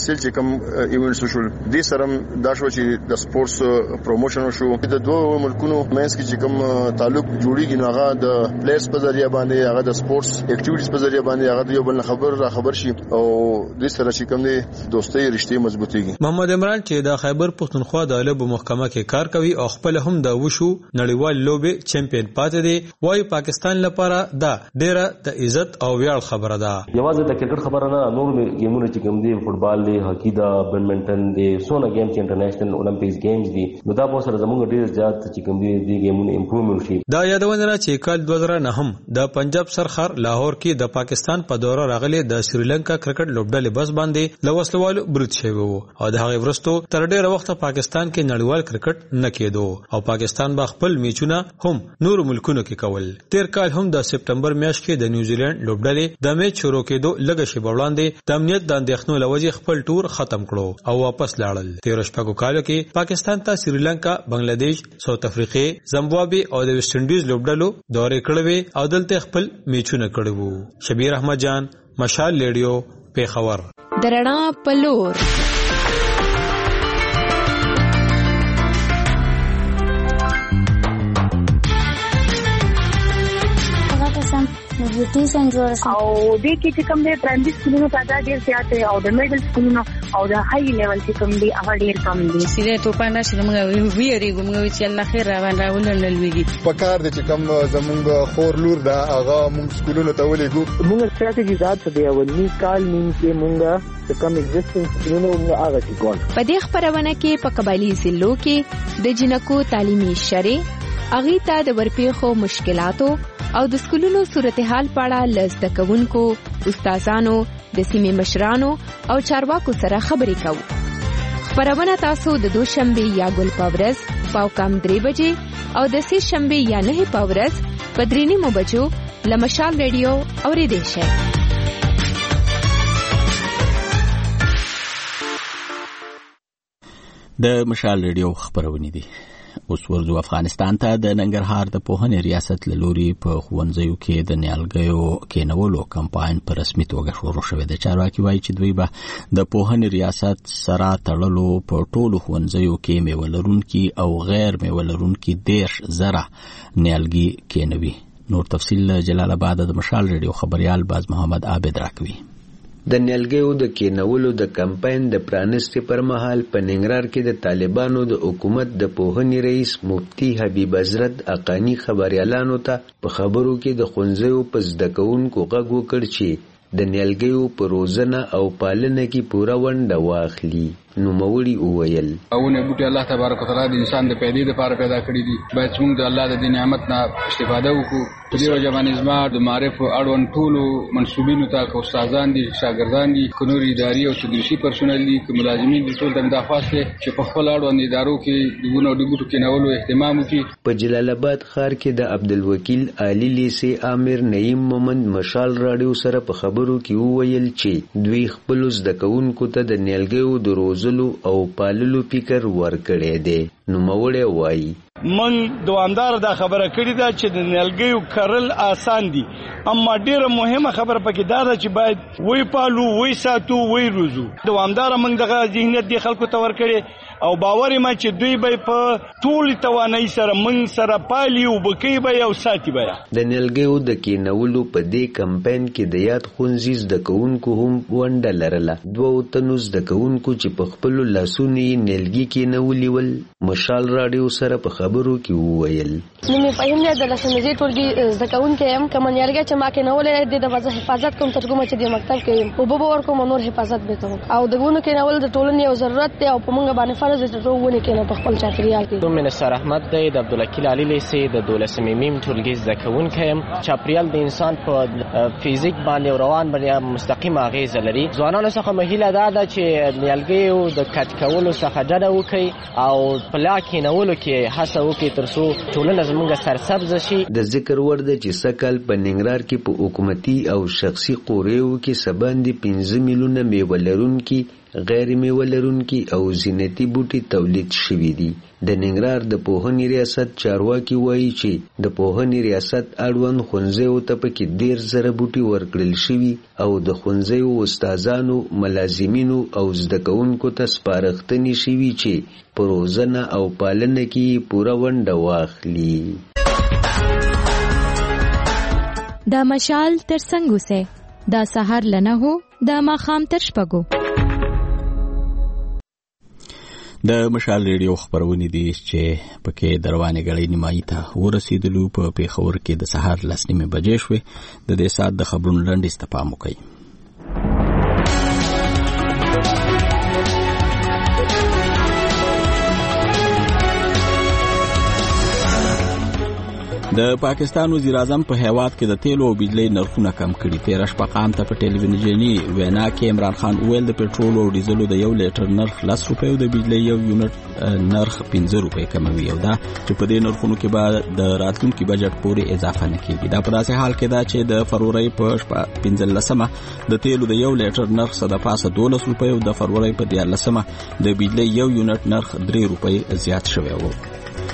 حاصل چې کوم ایونټس شول دې سره دا شو چې د سپورتس پروموشن شو د دوه ملکونو مېنس کې چې کوم تعلق جوړیږي نو هغه د پلیس په ذریعہ باندې هغه د سپورتس اکټیویټیز په ذریعہ باندې هغه یو بل خبر را خبر شي او د سره چې کوم دي دوستي رشتې مضبوطيږي. محمد عمران چې د خیبر پښتونخوا د الوبو محکمه کې کار کوي او خپل هم د وشو نړیوال لوبي چمپیون پاتې دی وایي پاکستان لپاره دا ډیره د عزت او ویاړ خبره ده. یوازې د کرکټ خبره نه نور گیمونه چې کوم دي فوتبال دی هاکی دا بیډمنټن دی سونه گیم چې انټرنیشنل اولمپیکس گیمز دي نو دا په سره زموږ ډیر زیات چې کوم دي د گیمونو امپروومنت شي. دا یادونه چې کال دوه زره نه هم د پنجاب سرخر لاهور کې د پاکستان په دوره راغلي د سریلانکا کرکټ لوبډلې بس باندې لوسلوالو برت شوی وو او د هغه ورستو تر ډیره وخت پاکستان کې نړیوال کرکټ نه کېدو او پاکستان با خپل میچونه هم نور ملکونو کې کول. تیر کال هم د سپټمبر میاشت کې د نیوزیلند لوبډلې د میچ شروع کېدو لږ شی وړاندې د امنیت د اندېښنو لوجې خپل ټور ختم کړو او واپس لاړل. تیر شپږو کالو کې پاکستان ته سریلانکا، بنگلاديش، ساوث افریقا، زامبابوي او د ویسټ انډیز لوبډلو دورې کړې او دلته خپل میچونه کړي وو. شبیر احمد جان، مشال ریډیو، پیښور. درنا پلور نیوټریشن جوړ شي او د کې چې کوم د پرایمري سکولونو تعداد ډیر زیات دی او د میډل سکولونو او د هاي لیول چې کوم دی هغه ډیر کم دی. سیده تو پاندې چې موږ ویریږو موږ چې الله خیر راوړي راولل لويږي په کار دي چې کوم زمونږ خور لور دا هغه موږ سکولونو ته ولېګو. موږ ستراتیژي ذات دی او نیم کال نیم کې موږ کوم ایگزیسټنس سکولونو موږ هغه چې ګول. په دې خبرونه کې په قبایلی ضلعو کې د جنکو تعلیمي شرې اغي ته د ورپېخو مشکلاتو او د سکولونو صورتحال په اړه لزده کوونکو، استادانو، د سیمې مشرانو او چارواکو سره خبرې کوو. خبرونه تاسو د دوشنبه یا ګل پاورز پاو کم درې بجې او د سې شنبه یا نه پاورز په درې نیمو بجو لمشال ریډیو اوریدئ شئ. د مشال ریډیو خبرونه دي. اوس ورځو افغانستان ته د ننګرهار د پوهنې ریاست له لوري په ښوونځیو کې د نیالګیو کېنولو کمپاین په رسمي توګه شروع شوی دی. چارواکي وایي چې دوی به د پوهنې ریاست سره تړلو په ټولو ښوونځیو کې میوه لرونکي او غیر میوه لرونکي دېرش زره نیالګي کېنوي. نور تفصیل جلال آباد د مشال ریډیو خبريال باز محمد عابد راکوي. د نیالګیو د کېنولو د کمپاین د پرانستې پر مهال په ننګرهار کې د طالبانو د حکومت د پوهنې رئیس مفتی حبیب حضرت اقانی خبريالانو ته په خبرو کې د ښوونځیو په زده کوونکو غږ وکړ چې د نیالګیو په روزنه او پالنه کې پوره ونډه واخلي. نو موري وویل اونه بوټي الله تبارک وتعالى د انسان د پیدې لپاره پیدا کړی دي. باید موږ د الله د نعمت نه استفاده وکړو. په دې وجه باندې زما د معرف اړوند ټولو منسوبینو ته کو استادان دي، شاګردان دي، کونوري اداري او تدریسي پرسونل دي، کو ملازمین دي، ټول د درخواست چې په خپل اړوند ادارو کې دغونو د بوټو کې نولو اهتمام وکړي. په جلال آباد ښار کې د عبدالوکیل علي لیسي امیر نعیم مومند مشال راډیو سره په خبرو کې وویل چې دوی خپل زده کوونکو ته د نیالګیو د روزلو او پاللو فکر ورکړی دی. نو موړی وایي من دوامدار دا خبره کړې ده چې د نیالګیو کرل آسان دي، اما ډیره مهمه خبره پکې دا ده چې باید وی پالو، وی ساتو، وی روزو. دوامدار موږ دغه ذهنیت دی خلکو ته ورکړي او باور ما چې دوی به په ټول توانایي سره موږ سره پالي او بکی به او ساتي به. د نیالګیو د کېنولو په دې کمپاین کې د یاد ښوونځي زده کوونکو هم ونډه لرله. دوه تنو زده کوونکو چې په خپلو لاسونو یې نیالګي کېنولي ول مشال راډیو سره په خبرو کې وویل مې فهم دی د لسمې ټولګي زده کوونکی یم. کوم نیالګی چې ما کېنولې دی د وځه حفاظت کوم تر کومه چې د مکتب کې او به ورکوم نور حفاظت به کوم او د ګونو کېنول د ټولنې یو ضرورت دی او په موږ باندې فرض دی چې ونه کېنو په خپل چاپیریال کې. دوم منصر احمد دی د عبدالوکیل علي لیسي د دولسمې میم ټولګي زده کوونکی یم. چاپیریال د انسان په فزیک باندې او روان باندې مستقیم اغیز لري. ځوانانو څخه مهیله ده چې نیالګیو د کټ کولو څخه ډډه وکړي او په لا کېنولو کې هڅه وکړي ترڅو ټولنه زموږ سرسبز شي. د ذکر ور ده چې سکل په ننګرهار کې په حکومتي او شخصي قوریو کې سباندې پنځه میلیونه میوه لرونکي غیر میوه لرونکي او زینتي بوټي تولید شوي دي. د ننګرهار د پوهنې ریاست چارواکي وایي چې د پوهنې ریاست اړوند ښوونځیو ته پکې ډېر زره بوټي ورکړل شوي او د ښوونځیو استادانو، ملازمینو او زده کوونکو ته سپارښتنې شوي چې په روزنه او پالنه کې پوره ونډه واخلي. دا مشال تر څنګه سه دا سحر لنه هو دا ماخام تر شپږو. د مشال ریډیو خبرونه دي چې پکې دروانې غړې نیمایي ته ورسېدلو. په پیښور کې د سحر لس نیمې بجې شوې. د دې ساعت د خبرونو لنډیز ته پام وکړئ. د پاکستان وزیر اعظم په هیواد کې د تیلو او بجلی نرخونه کم کړي. تیره شپه قام ته په ټلویزیوني وینا کې عمران خان وویل د پټرول او ډیزلو د یو لیټر نرخ لس روپۍ او د بجلی یو یونټ نرخ پنځه روپۍ کموي او دا چې په دې نرخونو کې به د راتلونکي بجټ پورې اضافه نه کیږي. دا په داسې حال کې دا چې د فروری په پنځلسمه د تیلو د یو لیټر نرخ څخه د پاسه دولس روپۍ او د فروری په دیارلسمه د بجلی یو یونټ نرخ درې روپۍ زیات شوی و.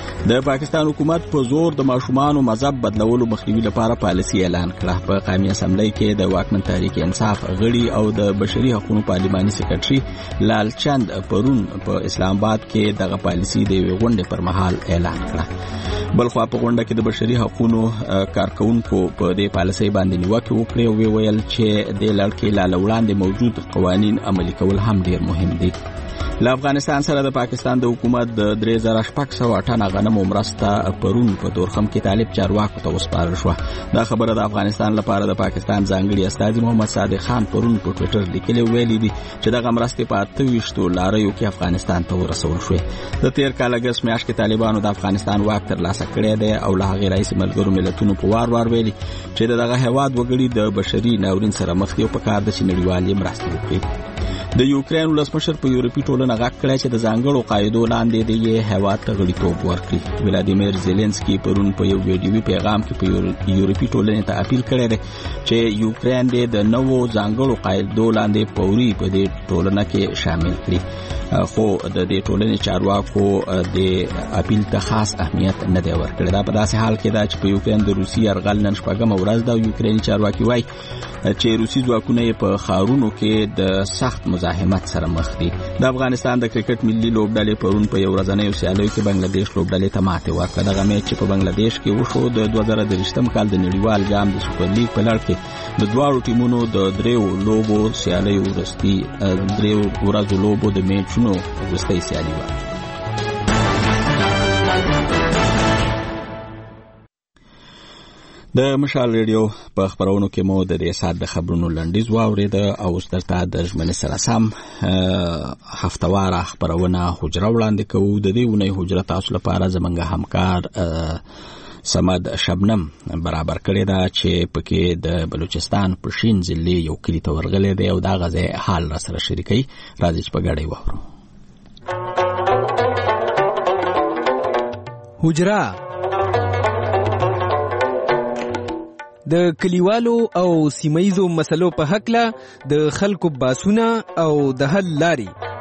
د پاکستان حکومت په زور د ماشومانو مذهب بدلولو مخنیوي لپاره پالیسي اعلان کړه. په قومي اسمبلی کې د واکمن تحریک انصاف غړي او د بشري حقوقو پارلماني سکرټري لال چند پرون په اسلام آباد کې دغه پالیسي د یوې غونډې پر مهال اعلان کړه. بلخوا په غونډه کې د بشري حقوقو کارکونکو په دې پالیسي باندې نیوکه وکړه او ویل چې د لړکې لاله وړاندې موجود قوانین عملي کول هم ډیر مهم دي. له افغانستان سره د پاکستان د حکومت د درې زره شپږ سوه ټنه غنمو مرسته پرون په دورخم کې طالب چارواکو ته وسپارل شوه. دا خبره د افغانستان لپاره د پاکستان ځانګړي استازي محمد صادق خان پرون په ټویټر لیکلي ویلي دي چې دغه مرستې په اته ویشتو لاریو کې افغانستان ته ورسول شوې. د تیر کال اګست میاشت کې طالبانو د افغانستان واک ترلاسه کړی دی او له هغې راهیسې ملګرو ملتونو په وار وار ویلي چې دغه هیواد وګړي د بشري ناورین سره مخ دي او پکار ده چې نړیوالې مرستې وکړي. د یوکرین ولسمشر په یورپي ټولنه غږ کړی چې د ځانګړو قاعدو لاندې د یې هیواد ته غړیتوب ورکړي. ولادیمیر زیلنسکي پرون په یو ویډیوي پیغام کې په یورپي ټولنې ته اپیل کړی دی چې یوکرین د نوو ځانګړو قاعدو لاندې فوري په دې ټولنه کې شامل کړي. خو د دې ټولنې چارواکو د اپیل ته خاص اهمیت نه دی ورکړی. دا په داسې حال کې ده چې په یوکرین د روسي یرغل نن شپږمه ورځ ده او یوکریني چارواکي وایي چې روسي ځواکونه یې په ښارونو کې د سخت مزاحمت سره مخ دي. د افغانستان د کرکټ ملي لوبډلې پرون په یو ورځنیو سیالیو کې بنگلادیش لوبډلې ته ماتې ورکړه. دغه میچ چې په بنگلادیش کې وشو د دوه زره درویشتم کال د نړیوال جام د سوپر لیګ په لړ کې د دواړو ټیمونو د دریو لوبو سیالیو وروستي دریو ورځو لوبو د میچونو وروستۍ سیالي وه. د مشال ریډیو په خبرونو کې مو د دې ساعت د خبرونو لنډیز واورېده او اوس درته د ژمنې سره سم هفتواره خبرونه حجره وړاندې کوو. د دې اونۍ حجره تاسو لپاره زموږ همکار سمد شبنم برابر کړې ده چې پکې د بلوچستان په شین ضلع یو کلي ته ورغلی دی او دا غځای حال را سره شریکوي. راځئ چې په ګډه یې واورو. حجره د کلیوالو او سیمایزو مسلو په هکله د خلکو باسونه او د حل لاري.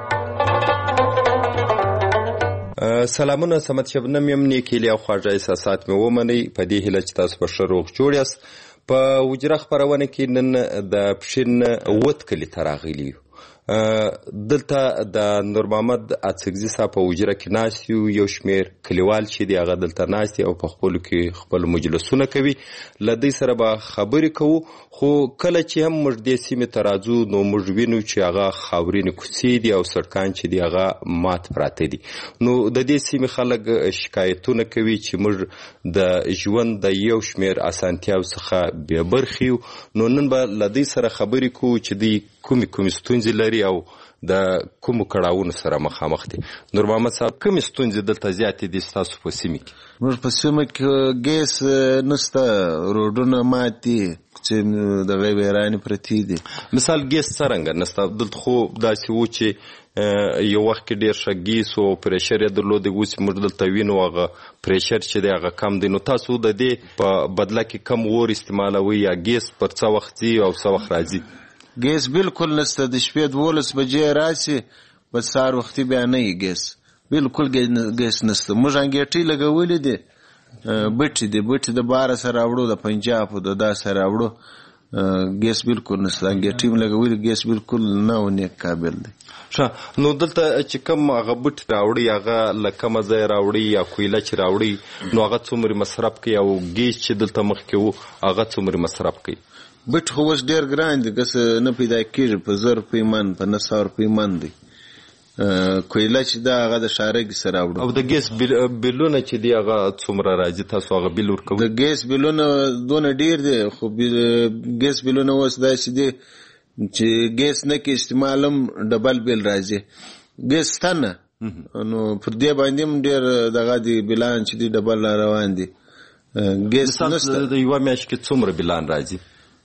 سلامونه، سمت شبنم یم. نیکیلی او خواږه احساسات مې ومنئ په دې هیله چې تاسو به ښه روغ جوړ یاست. په حجره خپرونه کې نن د پښین وت کلي ته راغلي یو. دلته د نور محمد اڅکزي صاحب په حجره کې ناست یو. یو شمېر کلیوال چې دي هغه دلته ناست دي او په خپلو کې خپل مجلسونه کوي. له دوی سره به خبرې کوو. خو کله چې هم موږ دې سیمې ته راځو نو موږ وینو چې هغه خاورینې کوڅې دي او سړکان چې دي هغه مات پراته دي. نو د دې سیمې خلک شکایتونه کوي چې موږ د ژوند د یو شمېر اسانتیاو څخه بې برخې یو. نو نن به له دوی سره خبرې کوو چې دوی کومې کومې ستونزې لري او د کومو کړاوونو سره مخامخ دي. نور محمد صاحب، کومې ستونزې دلته زیاتې دي ستاسو په سیمه کې؟ موږ په سیمه کې ګیس نشته، روډونه مات دي چې دغه ویرانې پرتې دي. مثال ګیس څرنګه نشته؟ دلته خو داسې و چې یو وخت کې ډېر ښه ګیس او پریشر یې درلودی. اوس موږ دلته وینو هغه پریشر چې دی هغه کم دی. نو تاسو د دې په بدله کې کم اور استعمالوئ یا ګیس پر څه وخت ځي او څه وخت راځي؟ ګیس بالکل نشته. د شپې دولس بجې راشي په سهار وختي بیا نه وي ګیس، بالکل ګیس نشته. موږ انګېټۍ لګولې دي، بټې دي، بټې د باره سره راوړو، د پنجاب د دا سره راوړو، ګیس بالکل نشته. انګېټۍ م لګولې، ګیس بالکل نه و نیک قابل دی. ښه، نو دلته چې کوم هغه بوټ راوړي هغه له کومه ځای راوړي یا کویله چې راوړي نو هغه څومره مصرف کوي او ګیس چې دلته مخکې و هغه څومره مصرف کوي؟ بټ خو اوس ډېر ګران دی، ګس نه پیدا کېږي، په زر روپۍ من، په نه سوه روپۍ من دی. کویله چې ده هغه د شارګي سره راوړو. او د ګیس بلونه چې دی هغه څومره راځي؟ تاسو هغه بل ورکوئ؟ د ګیس بلونه دونه ډېر دی، خو ګیس بلونه اوس داسې دي چې ګیس نه کې استعمال هم ډبل بیل راځي. ګیس شته نه، نو پر دې باندې هم ډېر دغه دي بلان چې دي ډبل را روان دي. ګیس نشته. د یوه میاشت کې څومره بلان راځي؟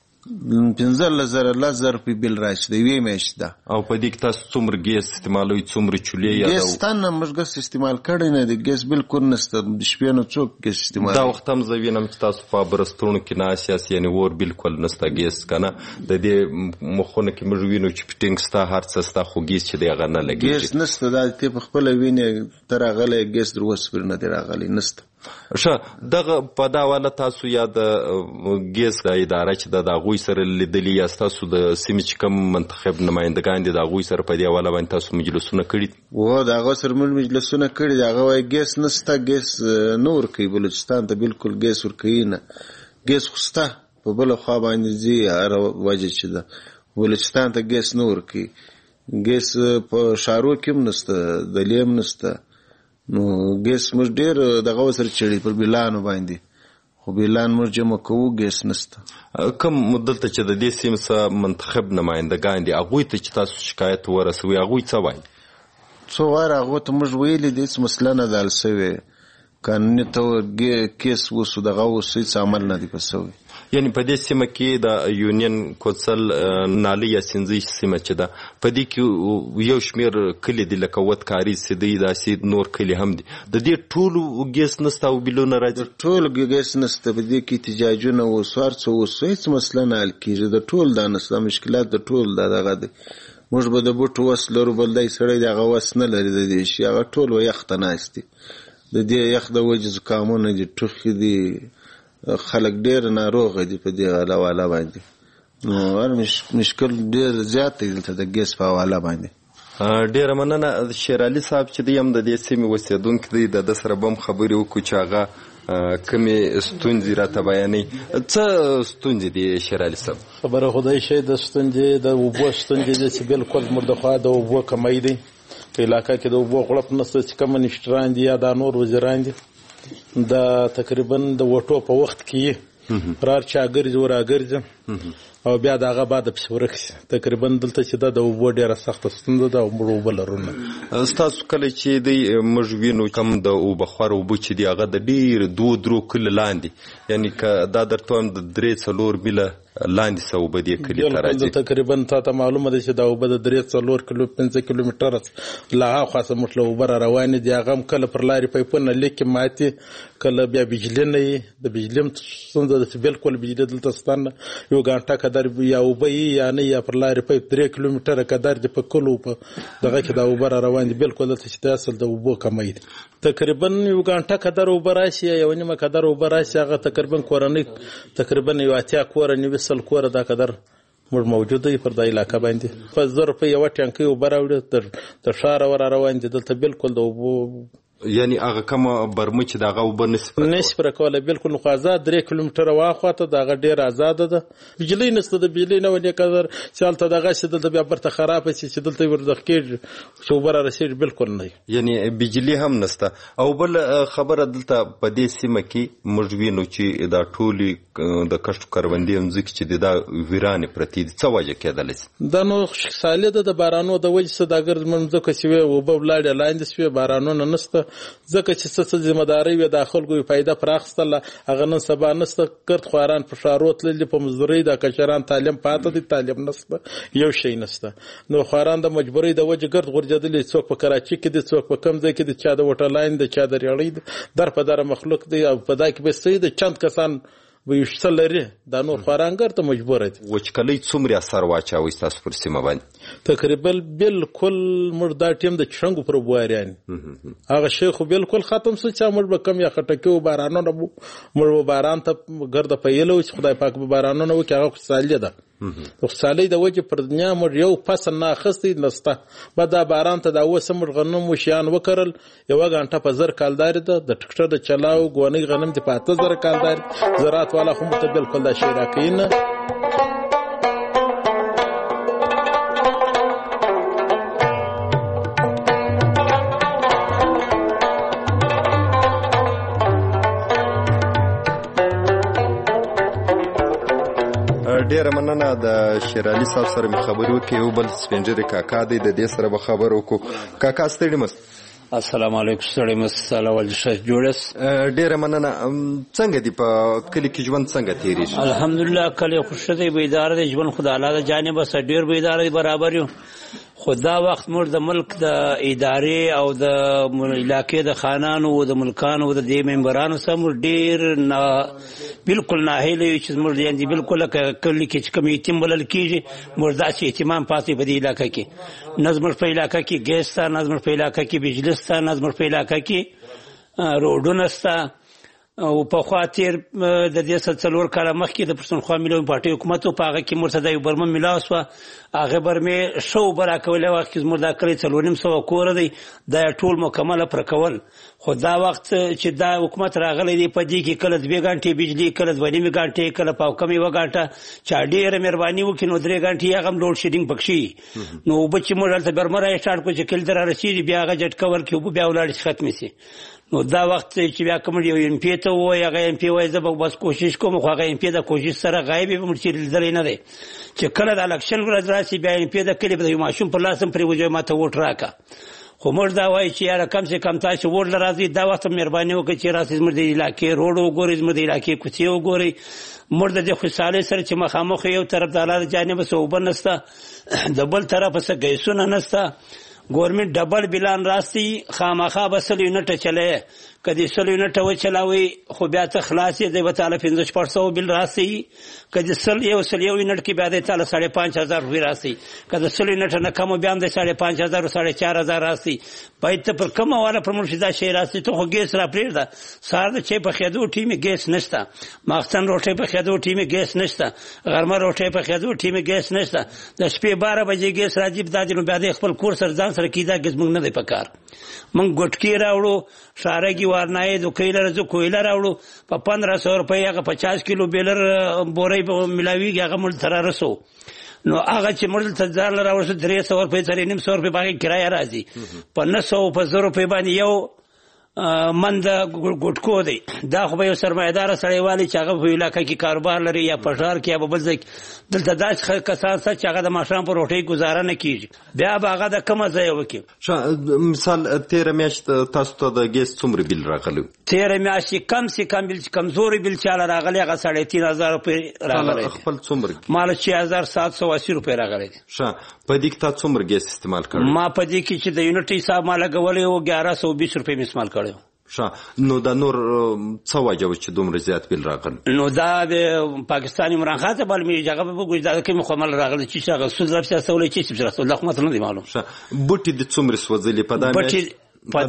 پنځلس زره لس زره روپۍ بیل راشي د یوې میاشتې ده. او په دې کې تاسو څومره ګیس استعمالوئ؟ څومره چولې یا ګیس شته نه، موږ ګیس استعمال کړی نه دی، ګیس بالکل نشته. د شپې نه څوک ګیس استعمال. دا وخت هم زه وینم چې تاسو په برستونو کې ناست یاست، یعنې اور بالکل نشته، ګیس که نه. د دې مخونو کې موږ وینو چې فټینګ شته، هر څه شته، خو ګیس چې دی هغه نه لګېږي. ګیس نشته، دا ته په خپله وینې ته راغلی ګیس در اوس پورې نه دی راغلی، نشته. ښه، دغه په دا حواله تاسو یا د ګیس د اداره چې ده د هغوی سره لیدلي یا ستاسو د سیمې چې کوم منتخب نمایندګان دي د هغوی سره په دې حواله باندې تاسو مجلسونه کړي دي؟ و د هغه سره موږ مجلسونه کړي دي. هغه وایي ګیس نشته، ګیس نه ورکوي، بلوچستان ته بالکل ګیس ورکوي نه. ګیس خو شته، په بله خوا باندې ځي، هره وجه چې ده بلوچستان ته ګیس نه ورکوي. ګیس په ښارو کې هم نشته، دلې هم نشته. نو ګیس موږ ډېر دغه سره چړي پر بلانو باندې، خو بلان موږ جمع کوو، ګیس نشته. کوم دلته چې د دې سیمې څخه منتخب نمایندګان دي هغوی ته چې تاسو شکایت ورسوئ هغوی څه وایي؟ څو واره هغو ته موږ ویلي دي هېڅ مسله نه ده حل سوې، قانوني طور کیس وسو دغه وسو، هېڅ عمل نه دی په سوی. یعنی په دې سیمه کې د یونین کوڅل نالۍ یا سینځۍ سیمه چې ده په دې کې یو شمېر کلي دي لکه وتکاري، سیدۍ، داسې نور کلي هم دي. د دې ټولو ګیس نشته او بلونه راځي؟ ټولو ګیس نشته. په دې کې احتجاجونه وسو، هر څه وسو، هېڅ مسله نه حل کېږي. د ټول دا نشته، مشکلات د ټول دا دغه دی. موږ به د بوټو وس لرو، بل دی سړی د هغه وس نه لري د دې شي. هغه ټول به یخ ته ناست دي. د دې یخ د وجې زکامونه دي، ټوخې دي، خلک ډېر ناروغه دي په دې حواله باندې. نو هر مشکل ډېر زیات دی دلته د ګیس په حواله باندې. ډېره مننه. شېرعلي صاحب چې دی هم د دې سیمې اوسېدونکی دی، د ده سره به هم خبرې وکړو چې هغه کومې ستونزې راته بیانوي. څه ستونزې دي شېرعلي صاحب؟ خبره خدای شي د ستونزې د اوبو ستونزې دي چې بالکل موږ د خوا د اوبو کمی دی په علاقه کې. د اوبو غړپ نشته چې کوم منشټران دي یا دا نور وزیران دي، دا تقریبا د وټو په وخت کې رار چا ګرځي ور راګرځي او بیا د هغه بعد پسې ورکسي. تقریبا دلته چې دا د اوبو ډېره سخته ستونزه ده او موږ اوبه لرو نه. ستاسو کله چې دی موږ وینو کم د اوبخور اوبه چې دي هغه د ډېر دوه درو کلو لاندې، یعنی که دا درته وایم د درې څلور میله لاندې څه اوبه دې کلي ته راځي. تقریبا تا ته معلومه ده چې دا اوبه د درې څلور کیلو پنځه کیلومتره له هاخوا څخه موږ له اوبه را روانې دي. هغه هم کله پر لارې پایپونه لیکې ماتې، کله بیا بجلي نه وي. د بجلي هم ستونزه ده چې بالکل بجلي دلته شته نه. یو ګانټه قدر یا اوبه یي یا نه، یا پر لارې پایپ درې کیلومتره قدر دي په کلو په دغه کې دا اوبه را روان دي. بالکل دلته چې د اصل د اوبو کمی دي. تقریبا یو ګانټه قدر اوبه راشي یا یو نیمه قدر اوبه راشي، هغه تقریبا کورنۍ تقریبا یو اتیا کوره نوي سل کوره دا قدر موږ موجود دی پر دا علاقه باندې. په زر روپۍ یوه ټانکۍ اوبه راوړي د ښاره ور روان دي. دلته بالکل د اوبو یعنی هغه کومه برمه چې د هغه اوبه نشي پر کولی بالکل. خو آزاد درې کیلومتره واخواته د هغه ډېره ازاده ده. بجلۍ نشته، د بجلۍ نه ونې قدر چې هلته دغه شي دلته بیا برته خرابه شي چې دلته وردغ کېږي چې اوبه را رسېږي بالکل نه. یعنی بجلي هم نشته. او بل خبره دلته په دې سیمه کې موږ وینو چې دا ټولې د کښتو کروندې مځکې چې دي دا ویرانې پرتې دي. څه وجه کېدلی شي؟ دا نو سالې ده د بارانو د وجې سوداګر مځکه چې وې اوبه ولاړې لاندې شوې، بارانونه نشته. ځکه چې څه څه ذمهداري وي د خلکو یې فایده پراخستله، هغه نن سبا نشته. ګرد خواران په ښارو تللي په مزدورۍ، د کشران تعلیم پاته دي، تعلیم نشته، یو شی نشته. نو خواران د مجبورۍ د وجې ګرد غورځېدلي، څوک په کراچي کې دي، څوک په کوم ځای کې دي، چا د وټه لاین دی، چا د ریړۍ دی، در په دره مخلوق دی. او په دا کې به څه د چند کسان ویشته لري دا نور خورانګر ته مجبور دي. وچکلۍ څومره اثر واچوي تاسو پر سیمه باندې؟ تقریبا بالکل موږ دا ټیم د چرنګو پر بواريان هغه شی خو بالکل ختم سو چې موږ به کم یا خټکه او بارانونه موږ باران ته ګرد پیلو چې خدای پاک به بارانونه وکړي هغه خوشالي ده. خوشالي د وجه پر دنیا موږ یو فصل نه اخستې نسته بعد دا باران ته دا اوس موږ غنم وشیان وکړل یو غنټه په زر کالدار ده د ټکټر د چلاو غونې غنم ته پاته زر کالدار زراعت والا خو ته بالکل دا شی راکینه. ډیره مننه د شیرعلي صاحب سره مې خبرې وکړې. یو بل سپینجري کاکا دی د دې سره به خبر وکړو. کاکا ستړي مست؟ السلام علیکم. ستړي مست الله ولې ښه جوړس. ډیره مننه. څنګه دی په کلي کې ژوند څنګه تیریږي؟ الحمدلله کلی خوشی دی بیدار دی ژوند خو د الله د جانبه څخه ډیر بیدار دی برابر یو. خو دا وخت موږ د ملک د ادارې او د علاقې د خانانو او د ملکانو او د دې ممبرانو سره موږ ډیر نه بالکل ناهیله یو چې موږ یې بالکل کلی کې چې کوم یتیم بلل کېږي موږ داسې اهتمام پاتې په دې علاقه کې. نظم په علاقه کې ګیس ته، نظم په علاقه کې بجلی ته، نظم په علاقه کې روډونه شته. او په خوا تیر د دې څلور کاله مخکې د پښتونخوا ملي پارټي حکومت په هغه کې مرتضی یو برمه میلاو شوه. هغه برمې شو بر راکولې وخت کې زموږ دا کلی څلور نیم سوه کوره دی دا ټول مکمله پر کول. خو دا وخت چې دا حکومت راغلی دی په دې کې کله دوې غنټې بجلي کله دوه نیمې غنټې کله پاو کم یوه غنټه چا ډېره مهرباني وکړي نو درې غنټې هغه هم لوډ شیډینګ پکښې نو اوبه چې موږ هلته برمه را سټارټ کړو چې کلي ته را رسېږي بیا هغه جټکه ورکړي اوبه بیا ولاړې شي ختمې شي. نو دا وخت چې بیا کوم یو ایم پی ته وایي هغه ایم پی وایي زه به بس کوشش کوم خو هغه ایم پی د کوشش سره غایب یې به موږ چې لیدلی نه دی چې کله د الکشن ورځ راشي بیا ایم پی د کلي به د یو ماشوم پر لاس هم پرې وجوي ما ته ووټ راکړه. خو موږ دا وایي چې یاره کم سے کم تاسو ووټ له راځئ دا وخت مهرباني وکړئ چې راسئ زموږ د علاقې روډ وګورئ زموږ د علاقې کوڅې وګورئ. موږ د دې خوشحالۍ سره چې مخامخ یو طرف د الله د جانبه څه اوبه نشته د بل طرفه څه ګیسونه نشته. ګورنمنټ ډبل بلان راسي خامخا به سل یونټه چلوي که دې سل یونټه وچلاوي خو بیا ته خلاص یې دی به تعالی پنځه شپږ سوه بل راسي. که د سل یو سل یو یونټ کې بیا دی تعالی ساڑھے پانچ هزار روپۍ راسي. که د سل یونټه نه کم بیا هم دی ساڑھے پانچ هزار ساڑھے چار هزار راسي. باید ته پر کومه واله پر موږ دا شی راسي ته خو ګیس را پرېږده. سهار د چای پخېدو ټیمې ګیس نشته، ماخستن روټۍ پخېدو ټیمې ګیس نشته، غرمه روټۍ پخېدو ټیمې ګیس نشته. د شپې باره بجې ګیس راځي دا دی نو بیا دی خپل کور سره ځان سره کېدا ګیس موږ نه دی په کار. موږ ګوټکي راوړو شارګي وارنای دو کویلر زو کویلر راوړو په پندرہ سو روپۍ هغه پچاس کیلو بیلر بورۍ ملاویږي هغه مړ تر رسو. نو هغه چې مړ ته ځان راوړو درې سو روپۍ ترې نیم سو روپۍ باندې کرایه راځي په نه سو په زر روپۍ باندې یو من د ګوټکو دی. دا خو به یو سرمایه‌دار سړی والی چې هغه په علاقه کې کاروبار لري یا په ښار کې یا په بل ځای دلته داسې کسان شته چې هغه د ماښام په روټۍ ګزاره نه کېږي بیا به هغه د کومه ځای وکړي. مثال تېره میاشت تاسو ته د ګیس څومره بیل راغلی؟ تېره میاشت کم سې کم بیل چې کمزوري بیل چاله راغلی هغه ساڑھے تین هزار روپۍ راغلی. خپل څومره؟ مال چھ هزار سات سو اسی روپۍ راغلی دی. ښه په دې کې تا څومره ګیس استعمال کړی؟ ما په دې کې چې د یونټ حساب ما لګولی و ګیارہ سو بیس روپۍ مې استعمال کړی. ښه نو دا نور څه وجه و چې دومره زیات بیل راغلی؟ نو دا د پاکستان عمران خان ته بل مې هغه په ګوزاره کې مې خو مال راغلی چې هغه سود رفسه سولې چې چې رسول الله خو نه دی معلوم. ښه بوټي د څومره سوځلې په دا میاشت؟ په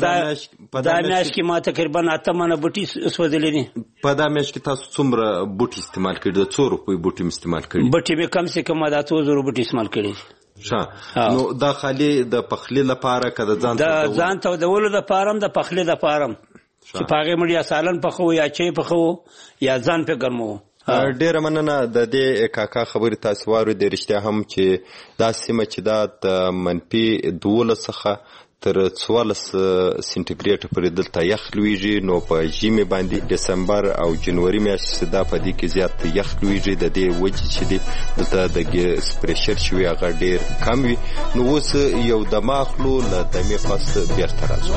دا میاشت کې ما تقریبا اته منه بوټي سوځلې دي. په دا میاشت کې تاسو څومره بوټي استعمال کړي؟ د څو روپۍ بوټي استعمال کړي؟ بوټي به کم سے کم دا څو زره بوټي استعمال کړي. ښه نو دا خالي د پخلي لپاره که د ځان د ځان تودولو لپاره هم د پخلي لپاره هم چې په هغې موږ یا سالن پخوو یا چای پخوو یا ځان پې ګرموو. ډېره مننه د دې کاکا خبرې تاسې واورېدې. رښتیا هم چې دا سیمه چې دا د منفي دولس څخه تر څوارلس سینټیګریډ پورې دلته یخ لویږي. نو په ژمي باندې ډسمبر او جنوري میاشتې دا په دې کې زیات یخ لویږي. د دې وجې چې دی دلته د ګیس پریشر چې وي هغه ډېر کم وي. نو اوس یو دمه اخلو له دمې پس بېرته راځو.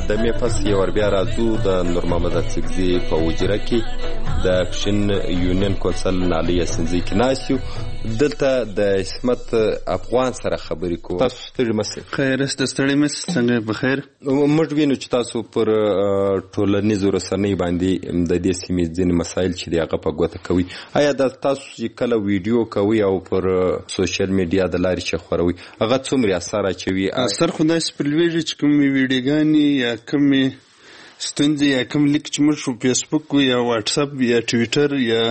دمې پس یو ور بیا راځو د نور محمد اڅکزي په وجره کې د اکشن یونین کونسل نالي سنځي کې ناست یو. دلته د عصمت افغان سره خبرې کوو. تاسو ستړي مسئ؟ خیر است، ستړي مسئ، څنګه بخیر؟ موږ وینو چې تاسو پر ټولنیزو رسنیو باندې د دې سیمې ځینې مسایل چې دی هغه په ګوته کوي. آیا د تاسو چې کله ویډیو کوي او پر سوشل میډیا د لارې چې خوروي هغه څومره اثر اچوي؟ اثر خو داسې پر لویږي چې کومې ویډیوګانې یا کومې ستونزې یا کوم لیک چې موږ په فیسبوک یا واټساپ یا ټویټر یا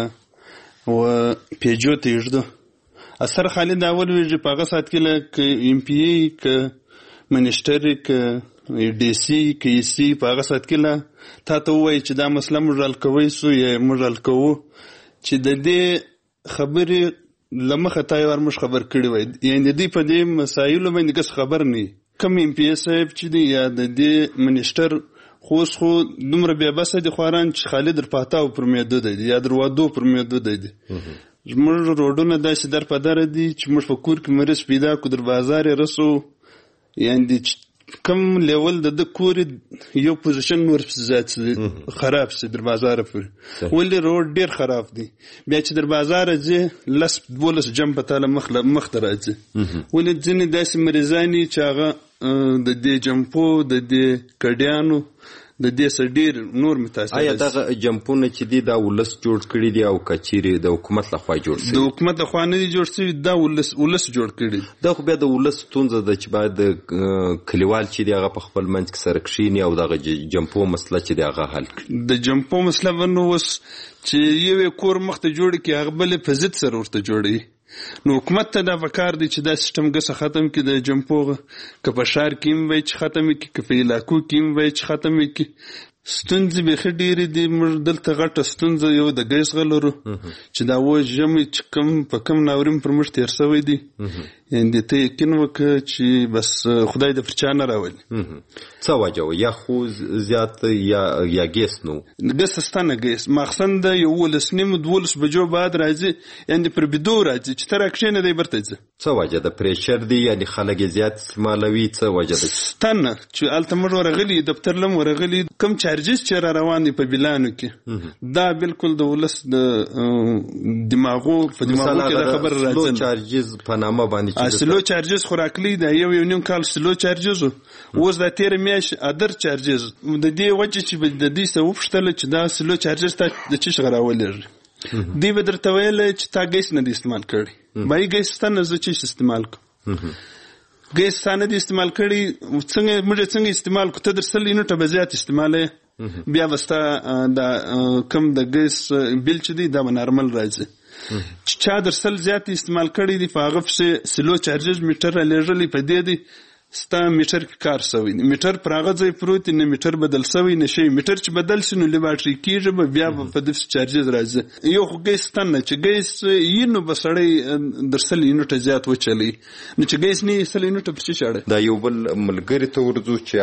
و پیجو ته یږدو اثر خالي دا اول ویږي په هغه ساعت کې لکه ایم پی ای که منیسټر که ډي سي که ای سي په هغه ساعت کې له تا ته ووایي چې دا مسله موږ حل کوی سو یا موږ حل کوو چې د دې خبرې له مخه تا یې ور موږ خبر کړي وای. یعنې د دې په دې مسایلو باندې کس خبر نه کوم ایم پی ای صاحب چې دی یا د دې منیسټر خو اوس خو دومره بیا بسه دي خواران چې خالي در پاتاو پر میدو دی یا در وادو پر میدو دی. زموږ روډونه داسې در په دره دي چې موږ په کور کې مرض پیدا کړو در بازار یې رسو. یعنې کم لیول د د کور یو پوزیشن نور زیات خراب سي در بازار پورې ولې روډ ډیر خراب دي. بیا چې در بازار ځې لس دولس جم په تاله مخ مخ ته راځي ولې ځینې داسې مریضاني چې هغه د دې جمپو د دې کډیانو د دې سره ډیر نور متاثر. آیا دغه جمپونه چې دي دا ولس جوړ کړي دي او کچيري د حکومت لخوا جوړ شوي؟ د حکومت لخوا نه دي جوړ شوي، دا ولس ولس جوړ کړي. دا خو بیا د ولس ستونزه ده چې باید د کلیوال چې دی هغه په خپل منځ کې سره کښیني او دغه جمپو مسله چې دی هغه حل کړي. د جمپو مسله ونه اوس چې یو کور مخ ته جوړ کړي هغه بل په ضد سره ورته جوړي. نو حکومت ته دا پکار دی چې دا سیستم ګسه ختم کړي د جمپوغه که په ښار کې هم وای چې ختم کړي که په علاقو کې هم وای چې ختم کړي. ستونزې بیخي ډېرې دي. موږ دلته غټه ستونزه یو د ګیس غلرو چې دا و ژمی چې کوم په کوم ناورین پر موږ تېر سوی دی. یعنې ته یقین وکړه چې بس خدای د پر چا نه راولي. څه وجه وه؟ یا خو زیات یا یا ګیس نو ګیس ستانه ګیس ماخصن د یولس نیم دولس بجو بعد راځي یعنې پر بیدو راځي چې ته راکښېنه دی برته ځي. څه وجه ده؟ پریشر دی یعنې خلک یې زیات استعمالوي؟ څه وجه ده؟ ستانه چې هلته موږ ورغلي دفتر لم ورغلي کوم چارجز چې را روان دي په بلانو کې دا بالکل د ولس د دماغو په دماغو کې دا خبر راځي. سلو چارجز په نامه باندې سلو چارجز خو راکلی دا یو یو نیم کال سلو چارجز اوس دا تیر میاش ادر چارجز د دې وجه چې د دې څه وپوښتل چې دا سلو چارجز ته د چی شغراولې دی به درته ویل چې تا ګیس نه دی استعمال کړی بای ګیس ستنه زه چې استعمال کوم ګیس ستنه دی استعمال کړی څنګه موږ څنګه استعمال کو ته درسل اینو ته بزیات استعمالې بیا وستا دا کم د ګیس بل چې دی دا نارمل راځي. چا درسل زیات استعمال کړی دی په هغه پسې سلو چارجز میټر لېږلی په دې دی ستا میټر کې کار سوی میټر پر هغه ځای پروت دی نه میټر بدل سوی نه شي. میټر چې بدل شي نو لیباټري کېږي بیا په دې چارجز راځي. یو خو ګیس ستنه چې ګیس یینو به سړی درسل یینو ته زیات وچلی نو چې ګیس نه یې یینو ته پر څه چاړه. دا یو بل ملګري ته ورځو چې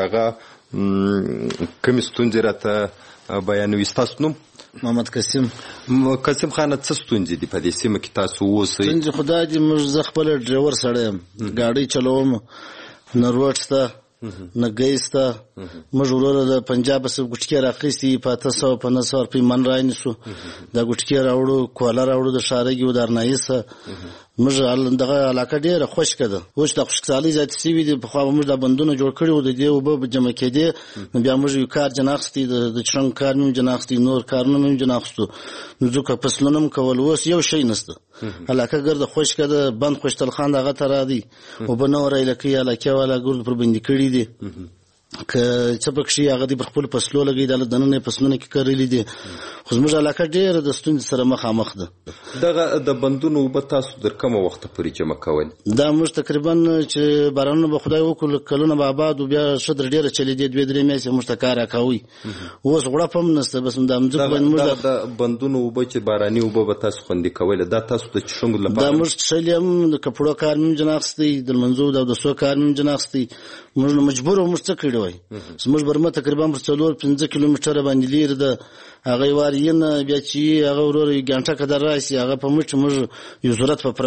هغه کومې ستونزې راته بیانوي. ستاسو نوم؟ محمد قاسم. قاسم خانه څه ستونزې دي په دې سیمه کې تاسو اوسئ؟ ستونزې خو دا دي موږ زه خپله ډریور سړی یم ګاډۍ چلوم نه روډ شته نه ګیس شته. موږ وروره د پنجاب څخه ګوټکې راخیستي په اته سوه په نهه سوه روپۍ من رانیسو دا ګوټکې راوړو کوله راوړو د ښارګي و د ارنایي څخه. موږ دغه علاقه ډېره خوشکه ده اوس د خوشحالۍ زیاتې سوي دي. پخوا به موږ دا بندونه جوړ کړي وو د دې اوبه به جمع کېدې نو بیا موږ یو کار جنا اخیستی د چرنګ کار مې هم جنا اخیستی نور کارونه مې هم جنا اخیستو نو ځکه فصلونه هم کول. اوس یو شی نشته علاقه ګرده خوشکه ده. بند خوشتل خان دغه ته راځي اوبه نه ور علاقې علاقې والا ګرد پر بندي کړي دي که څه پکښې هغه دې پر خپلو فصلو لګوي دا له دننه یې فصلونه کې کرلي دي خو زموږ علاقه ډېره د ستونزې سره مخامخ ده. دغه د بندونو اوبه تاسو در کومه وخته پورې جمع کول؟ دا موږ تقریبا چې بارانونه به خدای وکړو کلونه به آباد و بیا ښه در ډېره چلېدې دوې درې میاشتې موږ ته کار راکوي. اوس غوړپ هم نشته بس دا مځکو باندې موږ د بندونو اوبه چې باراني اوبه به تاسو خوندي کولې دا تاسو د څښلو لپاره دا موږ څښلي هم د کپړو کار مې هم جنا اخیستی د لمنځو د اودسو کار مې هم جنا اخیستی. موږ نو مجبور وو موږ څه کړي وای زموږ برمه تقریبا پر څلور پنځه کیلومتره باندې لرې ده هغه وار یې نه بیا چې هغه ورور یې ګانټه کدر راشي هغه په مټ موږ یو ضرورت په پراکو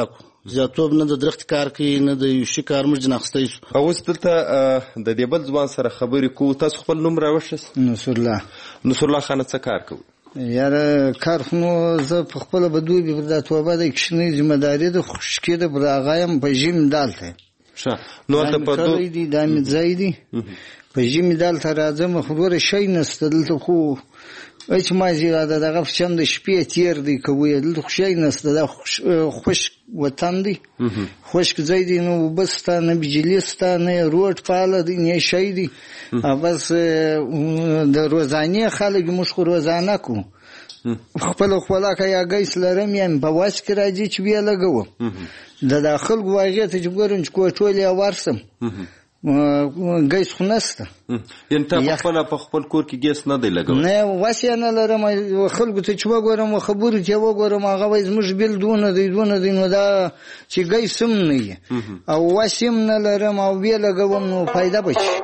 زیاتوب نه د درخت کار کوي نه د یو شي کار موږ نه اخیستی شو. اوس دلته د دې بل ځوان سره خبرې کوو. تاسو خپل نوم راوښیاست؟ نصرالله. نصرالله خانه څه کار کوي؟ یاره کار خو نو زه په خپله به دوبي پر دا توبه د کښېنۍ ذمهداري ده، خشکې ده پر هغه یم په ژمي دالته ښه. نو هلته په دو دی دا مې ځای دی په ژمي دالته راځم، خو ډېره شی نشته دلته، خو هېڅ مازې د دغه په شان د شپې تېر دی کوو دلته خو شی نشته، دا خشک وطن دی، خشک ځای دی، نه اوبه شته نه بجلي شته نه روډ فعاله دی نه شی دی. بس د روزانې خلک موږ خو روزانه کوو، خپله خپلاکه یا ګیس لرم یا مې په واس کې راځي چې بیا لګوم د دا خلکو واغې ته چې ګورم چې کوټول یا ورسم ګیس خو نشته. یعنې ته په خپله په خپل کور کې ګیس نه دی لګولی؟ نه واس یې نه لرم، خلکو ته چې وګورم خبرو ته وګورم هغه وایي زموږ بیل دونه دی دونه دی، نو دا چې ګیس هم نه وي او واس هم نه لرم او بیا لګوم نو فایده به شي.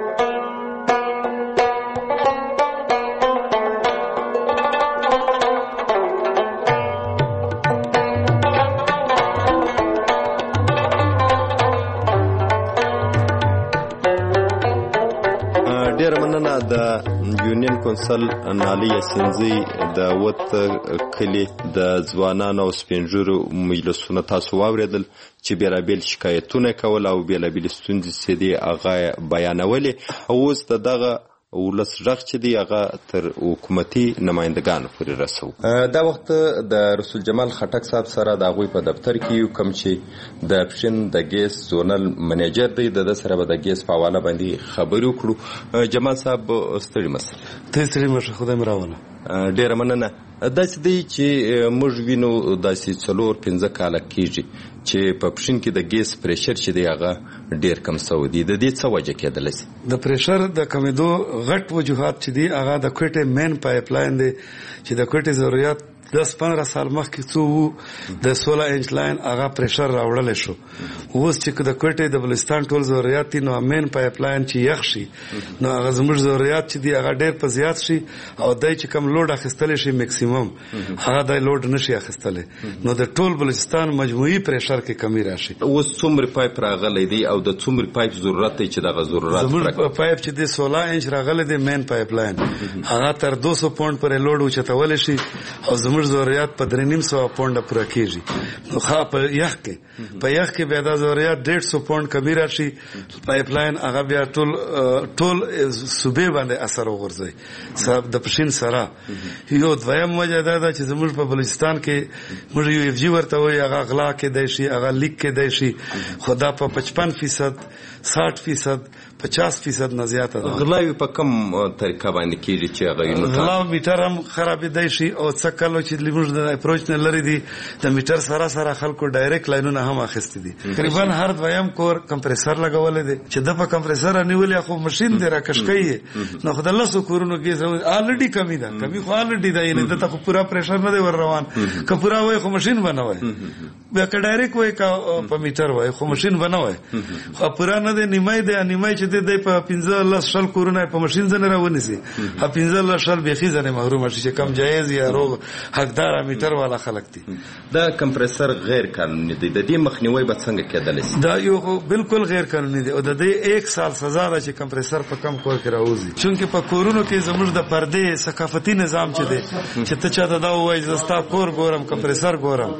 د یونین کونسل نالي یاسینزی د وت کلي د ځوانانو او سپینږیرو مجلسونه تاسو واورېدل چې بېلابېل شکایتونه کول او بېلابېلې ستونزې چې دي هغه بیانولې. اوس د دغه ولس غږ چې دی هغه تر حکومتي نمایندګانو پورې رسو. دا وخت د رسول جمال خټک صاحب سره د هغوی په دفتر کې یو، کوم چې د پښین د ګیس زونل منیجر دی، د ده سره به د ګیس په حواله باندې خبرې وکړو. جمال صاحب ستړي مشه؟ ته ستړي مشه، خدای مې راوله. ډېره مننه. داسې دی چې موږ وینو داسې څلور پنځه کاله کېږي چې په پښین کې د ګیس پریشر چې دی هغه ډېر کم سوی دی. د دې څه وجه کېدلی شي؟ د پریشر د کمېدو غټ وجوهات چې دي هغه د کوټې مین پایپ لاین دی چې د کوټې ضرورت دس پندره سال مخکې څو وو د سوله انچ لاین هغه پریشر راوړلی شو. اوس چې د کوټې د بلوچستان ټول ضرورت دي نو مین پایپ لاین چې یخ شي نو هغه زموږ ضرورت چې دي هغه ډېر په زیات شي او دی چې کم لوډ اخیستلی شي میکسیمم هغه دی لوډ نشي اخیستلی، نو د ټول بلوچستان مجموعي پریشر کې کمی راشي. اوس څومره پایپ راغلی دی او د څومره پایپ ضرورت دی چې دغه ضرورت زموږ پایپ چې دی سوله انچ راغلی دی مین پایپ لاین هغه تر دو سو پونډ پورې لوډ اوچتولی شي او زموږ ضرورت په درې نیم سوه پونډه پوره کېږي. نو ښه په یخ کې په یخ کې بیا دا ضرورت ډېړ سو پونډ کمی راشي، پایپ لاین هغه بیا ټول ټول صوبې باندې اثر وغورځوي د پښین سره. یو دویم وجه دا ده چې زموږ په بلوچستان کې موږ یو اف جي ورته وایي هغه غلا کېدی شي هغه لیک کېدی شي، خو دا په پچپن فیصد ساټ فیصد پچاس فیصد نه زیاته ده. غلاوې په کوم طریقه باندې کېږي چې هغه غلا میټر هم خرابېدی شي او څه کله چې زموږ د اپروچ نه لرې دي د میټر سره سره خلکو ډایرکټ لاینونه هم اخیستي دي. تقریبا هر دویم کور کمپریسر لګولی دی چې د په کمپریسر نیولې خو ماشین دی راکش کوي نو خو د لسو کورونو ګیس الریډي کمی ده، کمی خو الریډي ده، یعنې دلته خو پوره پریشر نه دی ور روان. که پوره وای خو ماشین به نه وای، بیا که ډایرکټ وای که په میټر وای خو ماشین به نه وای، خو پوره نه دی نیمای دی نیمای چې دی په پنځه لس شل کورونه په ماشین ځنې راونیسي ها پنځه لس شل بیخي ځنې محرومه شي چې کم جایز یا روغ حقداره میټر والا خلک دي. دا کمپریسر غیر قانوني دی، د دې مخنیوی به څنګه کېدلی شي؟ دا یو بالکل غیر قانوني دی او د دې ایک سال سزا ده چې کمپریسر په کم کور کې راوځي، چونکې په کورونو کې زموږ د پردې ثقافتي نظام چې دی چې ته چاته دا ووایي زه ستا کور ګورم کمپریسر ګورم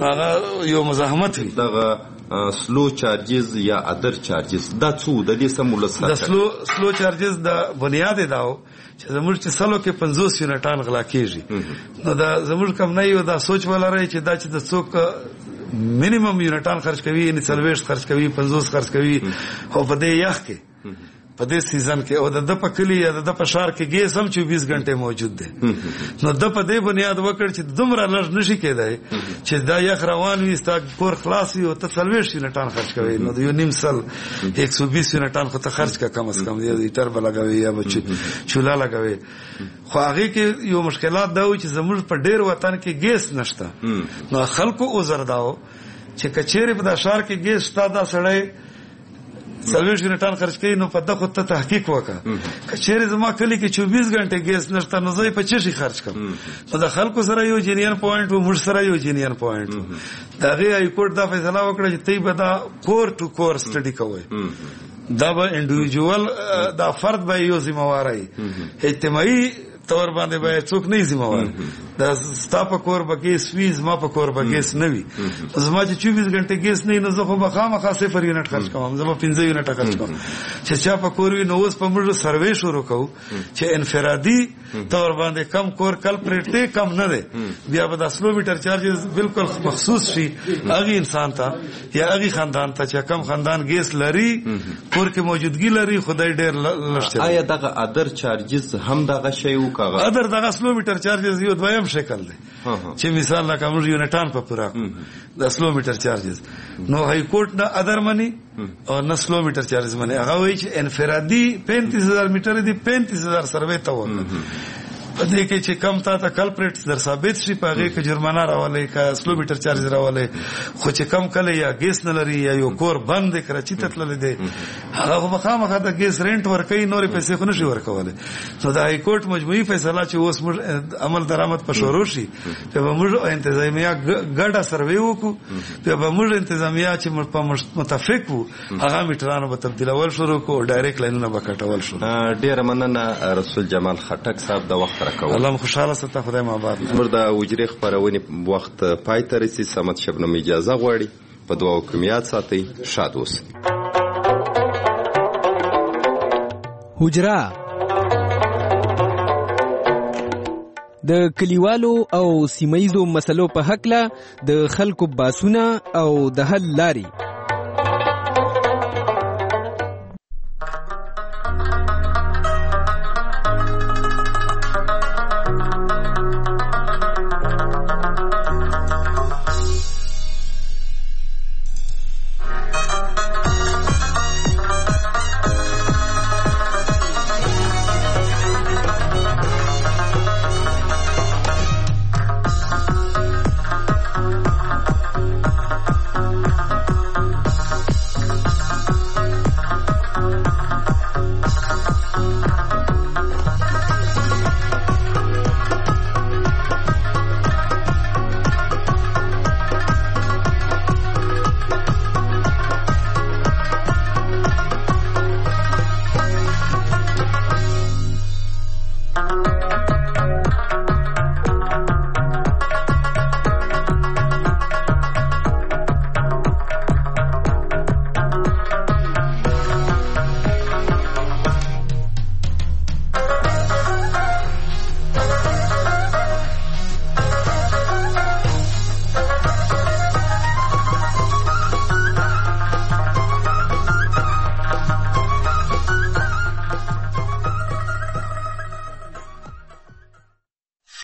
هغه یو مزاحمت وي. دغه سلو چارجز یا ادر چارجز دا څو د دې سم ولس د سلو سلو چارجز د بنیاد داو چې زموږ چې سلو کې پنځوس یونټان غلا کېږي نو دا زموږ کم نه یو دا سوچ ولرئ چې دا چې د څوک مینیمم یونټان خرج کوي یعنې څلوېښت خرج کوي پنځوس خرج کوي او په دې یخ کې په دې سیزن کې او د ده په کلي یا د ده په ښار کې ګیس هم چوبیس ګنټې موجود دی نو ده په دې بنیاد وکړ چې دومره لږ نشي کېدی چې دا یخ روان وي ستا کور خلاص وي او ته څلوېښت یونټان خرج کوي نو د یو نیم سل ایک سو بیس یونټان خو ته خرج کړه کم از کم هیټر به لګوي یا به چوله لګوي. خو هغې کې یو مشکلات دا و چې زموږ په ډېر وطن کې ګیس نشته نو خلکو عذر دا و چې که چیرې په دا ښار کې ګیس شته دا سړی څلوېښت یونټان خرج کوي نو په دغه ته تحقیق وکړه که چیرې زما کلی کې چوبیس غنټې ګیس نشته نو زه په څه شي خرج کوم نو د خلکو سره یو جینیان پوینټ و موږ سره یو جینیان پوینټ و د هغې های کورټ دا فیصله وکړه چې تی به دا کور ټو کور سټډي کوئ دا به انډیویجوال دا فرد به یو ذمہواری اجتماعي تور باندې به څوک نه ذمہوار دا ستا په کور به ګیس وي زما په کور به ګیس نه وي زما چې چوبیس غنټې ګیس نه نو زه خو به خامخا صفر یونټ خرج کوم زه به پنځه یونټه خرج کوم چې چا په کور وي نو اوس په موږ سروې شروع کوو چې انفرادي تور باندې کم کور کلپریټ دی کم نه دی بیا به د سلو میټر چارجز بالکل مخصوص شي هغه انسان ته یا هغه خاندان ته چې کم خاندان ګیس لري کور کې موجودګي لري خدای ډېر لږ آیا دغه ادر چارجز هم دغه شی وکړه ادر دغه سلو میټر چارجز یو دویم شکل دی چې مثال لکه موږ یونټان په پورا د سلو میټر چارجز نو های کورټ نه ادر منی او نه سلو میټر چارجز منی هغه وایي چې انفرادي پینتیس هزار میټر دی پینتیس هزار سروې ته وکړه په دې کې چې کم تا ته کلپریټ در ثابت شي په هغې کې جرمانه راولئ که سلو میټر چارج راولئ خو چې کم کله یا ګیس نه لري یا یو کور بند دی کراچي ته تللی دی هغه خو به خامخا د ګیس رینټ ورکوي نورې پیسې خو نشي ورکولی نو د های کورټ مجموعي فیصله چې اوس موږ عمل درآمد په شروع شي بیا به موږ انتظامیه ګډه سروې وکړو بیا به موږ انتظامیه چې په متفق وو هغه میټرانو به تبدیلول شروع کړو ډایرکټ لاینونه به کټول شروع. ډېره مننه رسول جمال خټک صاحب د وخت الله خوشاله ستا خدای مو آباد. زموږ د حجرې خپرونې وخت پای ته رسي. صمد شبنم اجازه غواړي په دعاو کې یاد ساتئ. شاد اوسئ. حجره د کلیوالو او سیمایزو مسلو په حق له د خلکو باسونه او د حل لاري